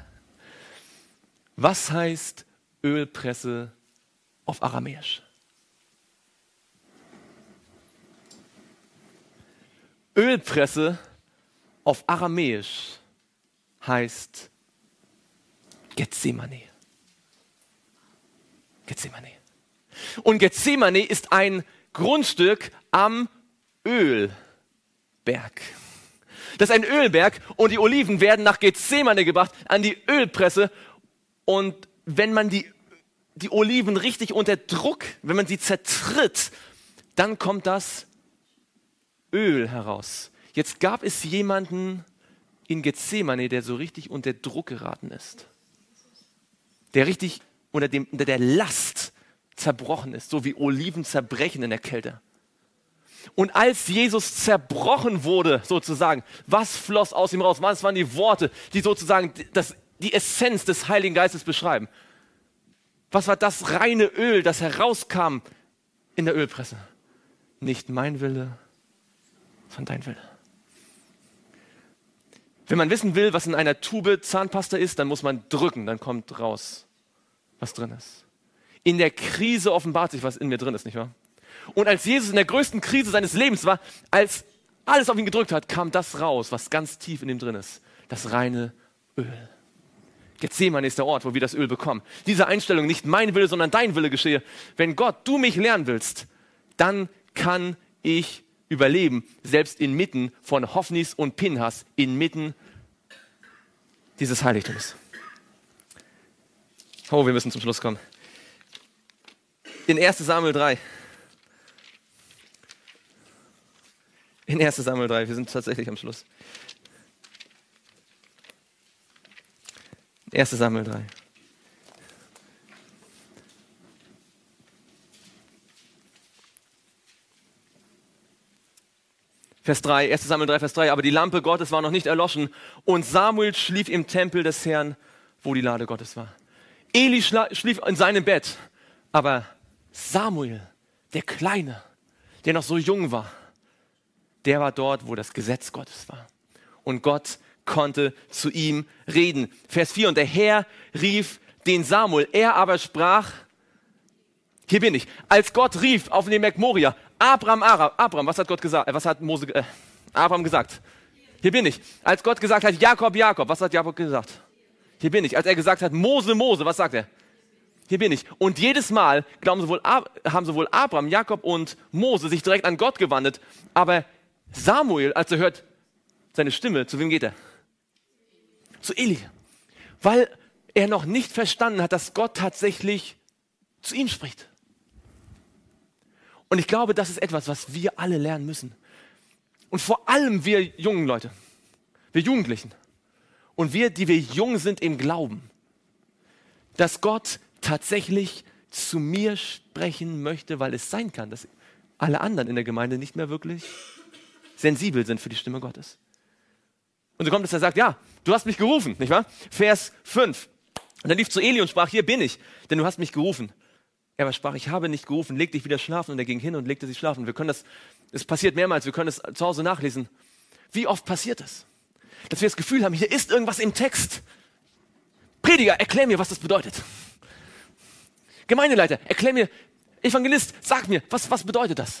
was heißt Ölpresse auf Aramäisch? Ölpresse auf Aramäisch heißt Gethsemane. Gethsemane. Und Gethsemane ist ein Grundstück am Ölberg. Das ist ein Ölberg und die Oliven werden nach Gethsemane gebracht, an die Ölpresse. Und wenn man die, die Oliven richtig unter Druck, wenn man sie zertritt, dann kommt das Öl heraus. Jetzt gab es jemanden in Gethsemane, der so richtig unter Druck geraten ist. Der richtig unter, dem, unter der Last zerbrochen ist, so wie Oliven zerbrechen in der Kälte. Und als Jesus zerbrochen wurde, sozusagen, was floss aus ihm raus? Was waren die Worte, die sozusagen das, die Essenz des Heiligen Geistes beschreiben? Was war das reine Öl, das herauskam in der Ölpresse? Nicht mein Wille, sondern dein Wille. Wenn man wissen will, was in einer Tube Zahnpasta ist, dann muss man drücken, dann kommt raus, was drin ist. In der Krise offenbart sich, was in mir drin ist, nicht wahr? Und als Jesus in der größten Krise seines Lebens war, als alles auf ihn gedrückt hat, kam das raus, was ganz tief in ihm drin ist. Das reine Öl. Gethsemane ist der Ort, wo wir das Öl bekommen. Diese Einstellung, nicht mein Wille, sondern dein Wille geschehe. Wenn Gott, du mich lernen willst, dann kann ich überleben, selbst inmitten von Hophnis und Pinhas, inmitten dieses Heiligtums. Oh, wir müssen zum Schluss kommen. In erster Samuel drei. In erster Samuel drei, wir sind tatsächlich am Schluss. erster Samuel drei. Vers drei, erster Samuel drei, Vers drei. Aber die Lampe Gottes war noch nicht erloschen und Samuel schlief im Tempel des Herrn, wo die Lade Gottes war. Eli schlief in seinem Bett, aber Samuel, der Kleine, der noch so jung war, der war dort, wo das Gesetz Gottes war. Und Gott konnte zu ihm reden. Vers vier, und der Herr rief den Samuel, er aber sprach, hier bin ich. Als Gott rief auf dem Berg Moria, Abraham, Abraham, was hat Gott gesagt? Was hat Mose, äh, Abraham gesagt? Hier bin ich. Als Gott gesagt hat, Jakob, Jakob, was hat Jakob gesagt? Hier bin ich. Als er gesagt hat, Mose, Mose, was sagt er? Hier bin ich. Und jedes Mal glauben sowohl, haben sowohl Abraham, Jakob und Mose sich direkt an Gott gewandt. Aber Samuel, als er hört seine Stimme, zu wem geht er? Zu Eli. Weil er noch nicht verstanden hat, dass Gott tatsächlich zu ihm spricht. Und ich glaube, das ist etwas, was wir alle lernen müssen. Und vor allem wir jungen Leute, wir Jugendlichen und wir, die wir jung sind im Glauben, dass Gott tatsächlich zu mir sprechen möchte, weil es sein kann, dass alle anderen in der Gemeinde nicht mehr wirklich sensibel sind für die Stimme Gottes. Und so kommt es, er sagt, ja, du hast mich gerufen, nicht wahr? Vers fünf. Und er lief zu Eli und sprach, hier bin ich, denn du hast mich gerufen. Er aber sprach, ich habe nicht gerufen, leg dich wieder schlafen. Und er ging hin und legte sich schlafen. Wir können das, es passiert mehrmals, wir können es zu Hause nachlesen. Wie oft passiert es? Dass wir das Gefühl haben, hier ist irgendwas im Text. Prediger, erklär mir, was das bedeutet. Gemeindeleiter, erklär mir, Evangelist, sag mir, was, was bedeutet das?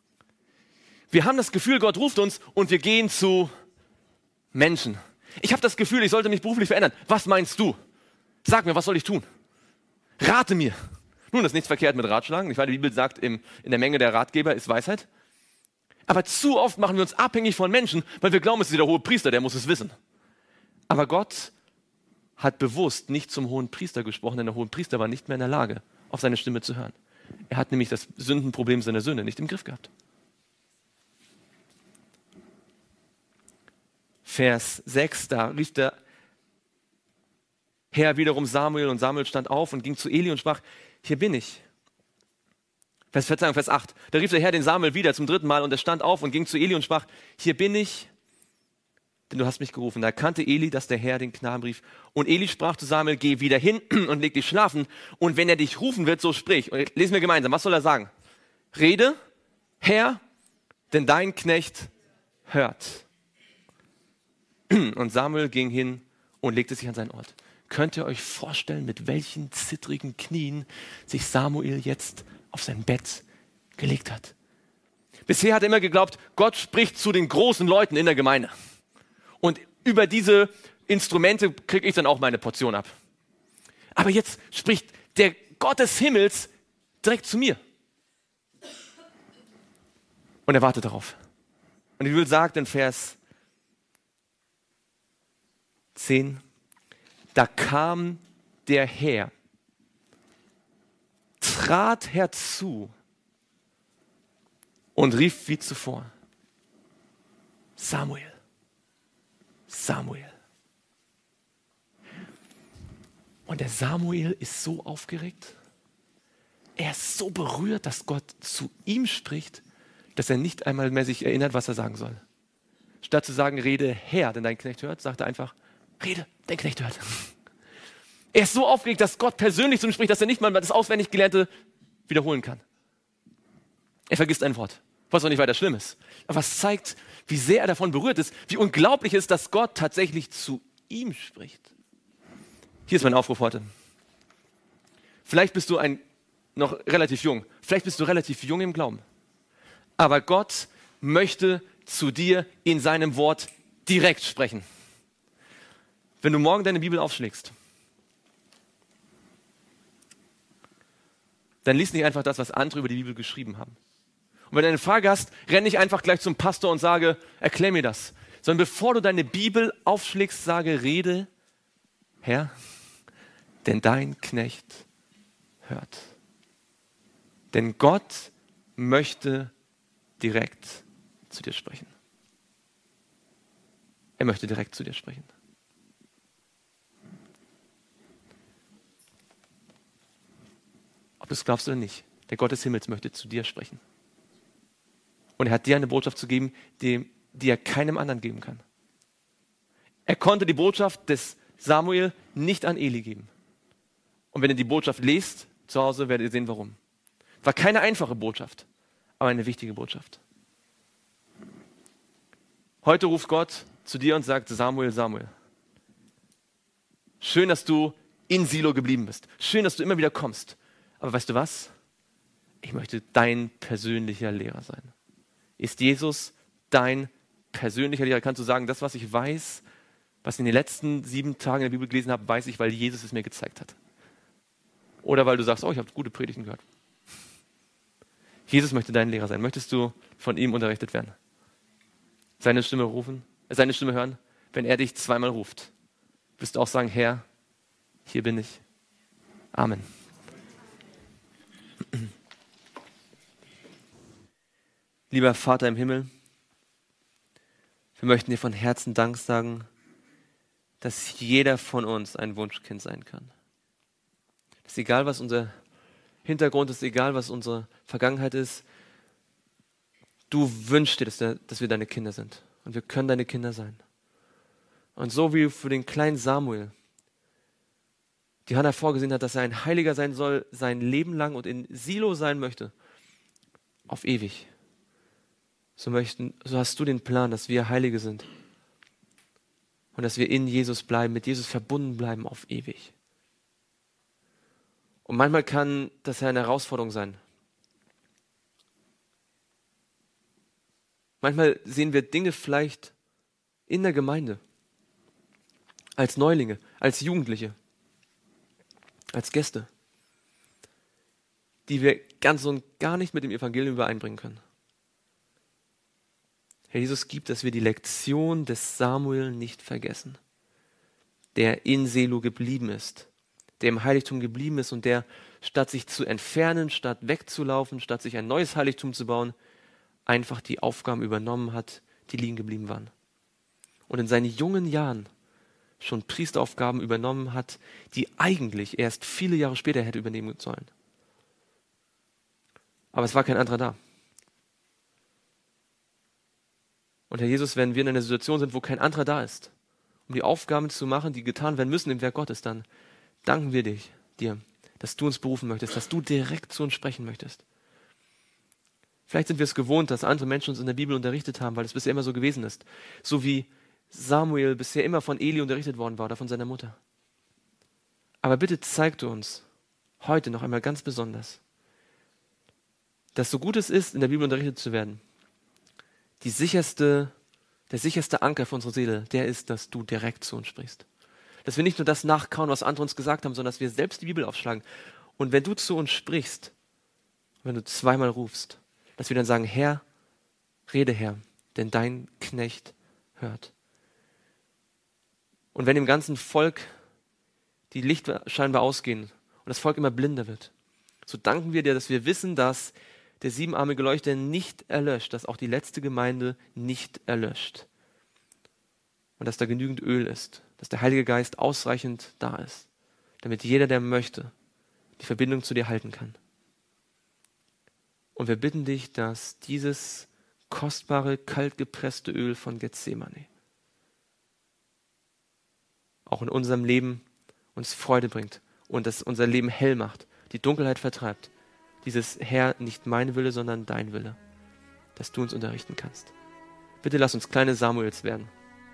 Wir haben das Gefühl, Gott ruft uns und wir gehen zu Menschen. Ich habe das Gefühl, ich sollte mich beruflich verändern. Was meinst du? Sag mir, was soll ich tun? Rate mir. Nun, das ist nichts verkehrt mit Ratschlagen. Ich weiß, die Bibel sagt, im, in der Menge der Ratgeber ist Weisheit. Aber zu oft machen wir uns abhängig von Menschen, weil wir glauben, es ist der hohe Priester, der muss es wissen. Aber Gott hat bewusst nicht zum hohen Priester gesprochen, denn der hohe Priester war nicht mehr in der Lage, auf seine Stimme zu hören. Er hat nämlich das Sündenproblem seiner Söhne nicht im Griff gehabt. Vers sechs, da rief der Herr wiederum Samuel und Samuel stand auf und ging zu Eli und sprach, hier bin ich. Vers, Verzeihung, Vers acht, da rief der Herr den Samuel wieder zum dritten Mal und er stand auf und ging zu Eli und sprach, hier bin ich, denn du hast mich gerufen. Da erkannte Eli, dass der Herr den Knaben rief. Und Eli sprach zu Samuel, geh wieder hin und leg dich schlafen. Und wenn er dich rufen wird, so sprich. Und lesen wir gemeinsam, was soll er sagen? Rede, Herr, denn dein Knecht hört. Und Samuel ging hin und legte sich an seinen Ort. Könnt ihr euch vorstellen, mit welchen zittrigen Knien sich Samuel jetzt auf sein Bett gelegt hat? Bisher hat er immer geglaubt, Gott spricht zu den großen Leuten in der Gemeinde. Und über diese Instrumente kriege ich dann auch meine Portion ab. Aber jetzt spricht der Gott des Himmels direkt zu mir. Und er wartet darauf. Und die Bibel sagt in Vers zehn, da kam der Herr, trat herzu und rief wie zuvor, Samuel, Samuel. Und der Samuel ist so aufgeregt, er ist so berührt, dass Gott zu ihm spricht, dass er nicht einmal mehr sich erinnert, was er sagen soll. Statt zu sagen, rede Herr, denn dein Knecht hört, sagt er einfach, rede, dein Knecht hört. Er ist so aufgeregt, dass Gott persönlich zu ihm spricht, dass er nicht mal das auswendig Gelernte wiederholen kann. Er vergisst ein Wort, was auch nicht weiter schlimm ist. Aber es zeigt, wie sehr er davon berührt ist, wie unglaublich es ist, dass Gott tatsächlich zu ihm spricht. Hier ist mein Aufruf heute. Vielleicht bist du ein, noch relativ jung, vielleicht bist du relativ jung im Glauben. Aber Gott möchte zu dir in seinem Wort direkt sprechen. Wenn du morgen deine Bibel aufschlägst, dann lies nicht einfach das, was andere über die Bibel geschrieben haben. Und wenn du eine Frage hast, renn nicht einfach gleich zum Pastor und sage, erklär mir das. Sondern bevor du deine Bibel aufschlägst, sage, rede, Herr, denn dein Knecht hört. Denn Gott möchte direkt zu dir sprechen. Er möchte direkt zu dir sprechen. Ob du es glaubst oder nicht, der Gott des Himmels möchte zu dir sprechen. Und er hat dir eine Botschaft zu geben, die, die er keinem anderen geben kann. Er konnte die Botschaft des Samuel nicht an Eli geben. Und wenn ihr die Botschaft lest, zu Hause werdet ihr sehen, warum. War keine einfache Botschaft, aber eine wichtige Botschaft. Heute ruft Gott zu dir und sagt, Samuel, Samuel, schön, dass du in Silo geblieben bist. Schön, dass du immer wieder kommst. Aber weißt du was? Ich möchte dein persönlicher Lehrer sein. Ist Jesus dein persönlicher Lehrer? Kannst du sagen, das, was ich weiß, was ich in den letzten sieben Tagen in der Bibel gelesen habe, weiß ich, weil Jesus es mir gezeigt hat. Oder weil du sagst, oh, ich habe gute Predigten gehört. Jesus möchte dein Lehrer sein. Möchtest du von ihm unterrichtet werden? Seine Stimme rufen, seine Stimme hören? Wenn er dich zweimal ruft, wirst du auch sagen, Herr, hier bin ich. Amen. Lieber Vater im Himmel, wir möchten dir von Herzen Dank sagen, dass jeder von uns ein Wunschkind sein kann. Dass egal, was unser Hintergrund ist, egal, was unsere Vergangenheit ist, du wünschst dir, dass, der, dass wir deine Kinder sind. Und wir können deine Kinder sein. Und so wie für den kleinen Samuel die Hannah vorgesehen hat, dass er ein Heiliger sein soll, sein Leben lang und in Silo sein möchte, auf ewig. So, möchten, so hast du den Plan, dass wir Heilige sind und dass wir in Jesus bleiben, mit Jesus verbunden bleiben auf ewig. Und manchmal kann das ja eine Herausforderung sein. Manchmal sehen wir Dinge vielleicht in der Gemeinde, als Neulinge, als Jugendliche, als Gäste, die wir ganz und gar nicht mit dem Evangelium übereinbringen können. Herr Jesus, gib, dass wir die Lektion des Samuel nicht vergessen, der in Silo geblieben ist, der im Heiligtum geblieben ist und der, statt sich zu entfernen, statt wegzulaufen, statt sich ein neues Heiligtum zu bauen, einfach die Aufgaben übernommen hat, die liegen geblieben waren. Und in seinen jungen Jahren schon Priesteraufgaben übernommen hat, die eigentlich erst viele Jahre später hätte übernehmen sollen. Aber es war kein anderer da. Und Herr Jesus, wenn wir in einer Situation sind, wo kein anderer da ist, um die Aufgaben zu machen, die getan werden müssen im Werk Gottes, dann danken wir dich, dir, dass du uns berufen möchtest, dass du direkt zu uns sprechen möchtest. Vielleicht sind wir es gewohnt, dass andere Menschen uns in der Bibel unterrichtet haben, weil es bisher immer so gewesen ist. So wie Samuel bisher immer von Eli unterrichtet worden war oder von seiner Mutter. Aber bitte zeig du uns heute noch einmal ganz besonders, dass so gut es ist, in der Bibel unterrichtet zu werden, die sicherste, der sicherste Anker für unsere Seele, der ist, dass du direkt zu uns sprichst. Dass wir nicht nur das nachkauen, was andere uns gesagt haben, sondern dass wir selbst die Bibel aufschlagen. Und wenn du zu uns sprichst, wenn du zweimal rufst, dass wir dann sagen, Herr, rede Herr, denn dein Knecht hört. Und wenn im ganzen Volk die Lichter scheinbar ausgehen und das Volk immer blinder wird, so danken wir dir, dass wir wissen, dass der siebenarmige Leuchter nicht erlöscht, dass auch die letzte Gemeinde nicht erlöscht. Und dass da genügend Öl ist, dass der Heilige Geist ausreichend da ist, damit jeder, der möchte, die Verbindung zu dir halten kann. Und wir bitten dich, dass dieses kostbare, kaltgepresste Öl von Gethsemane auch in unserem Leben uns Freude bringt und dass unser Leben hell macht, die Dunkelheit vertreibt. Dieses Herr, nicht mein Wille, sondern dein Wille, dass du uns unterrichten kannst. Bitte lass uns kleine Samuels werden,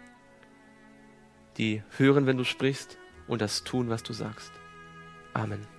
die hören, wenn du sprichst und das tun, was du sagst. Amen.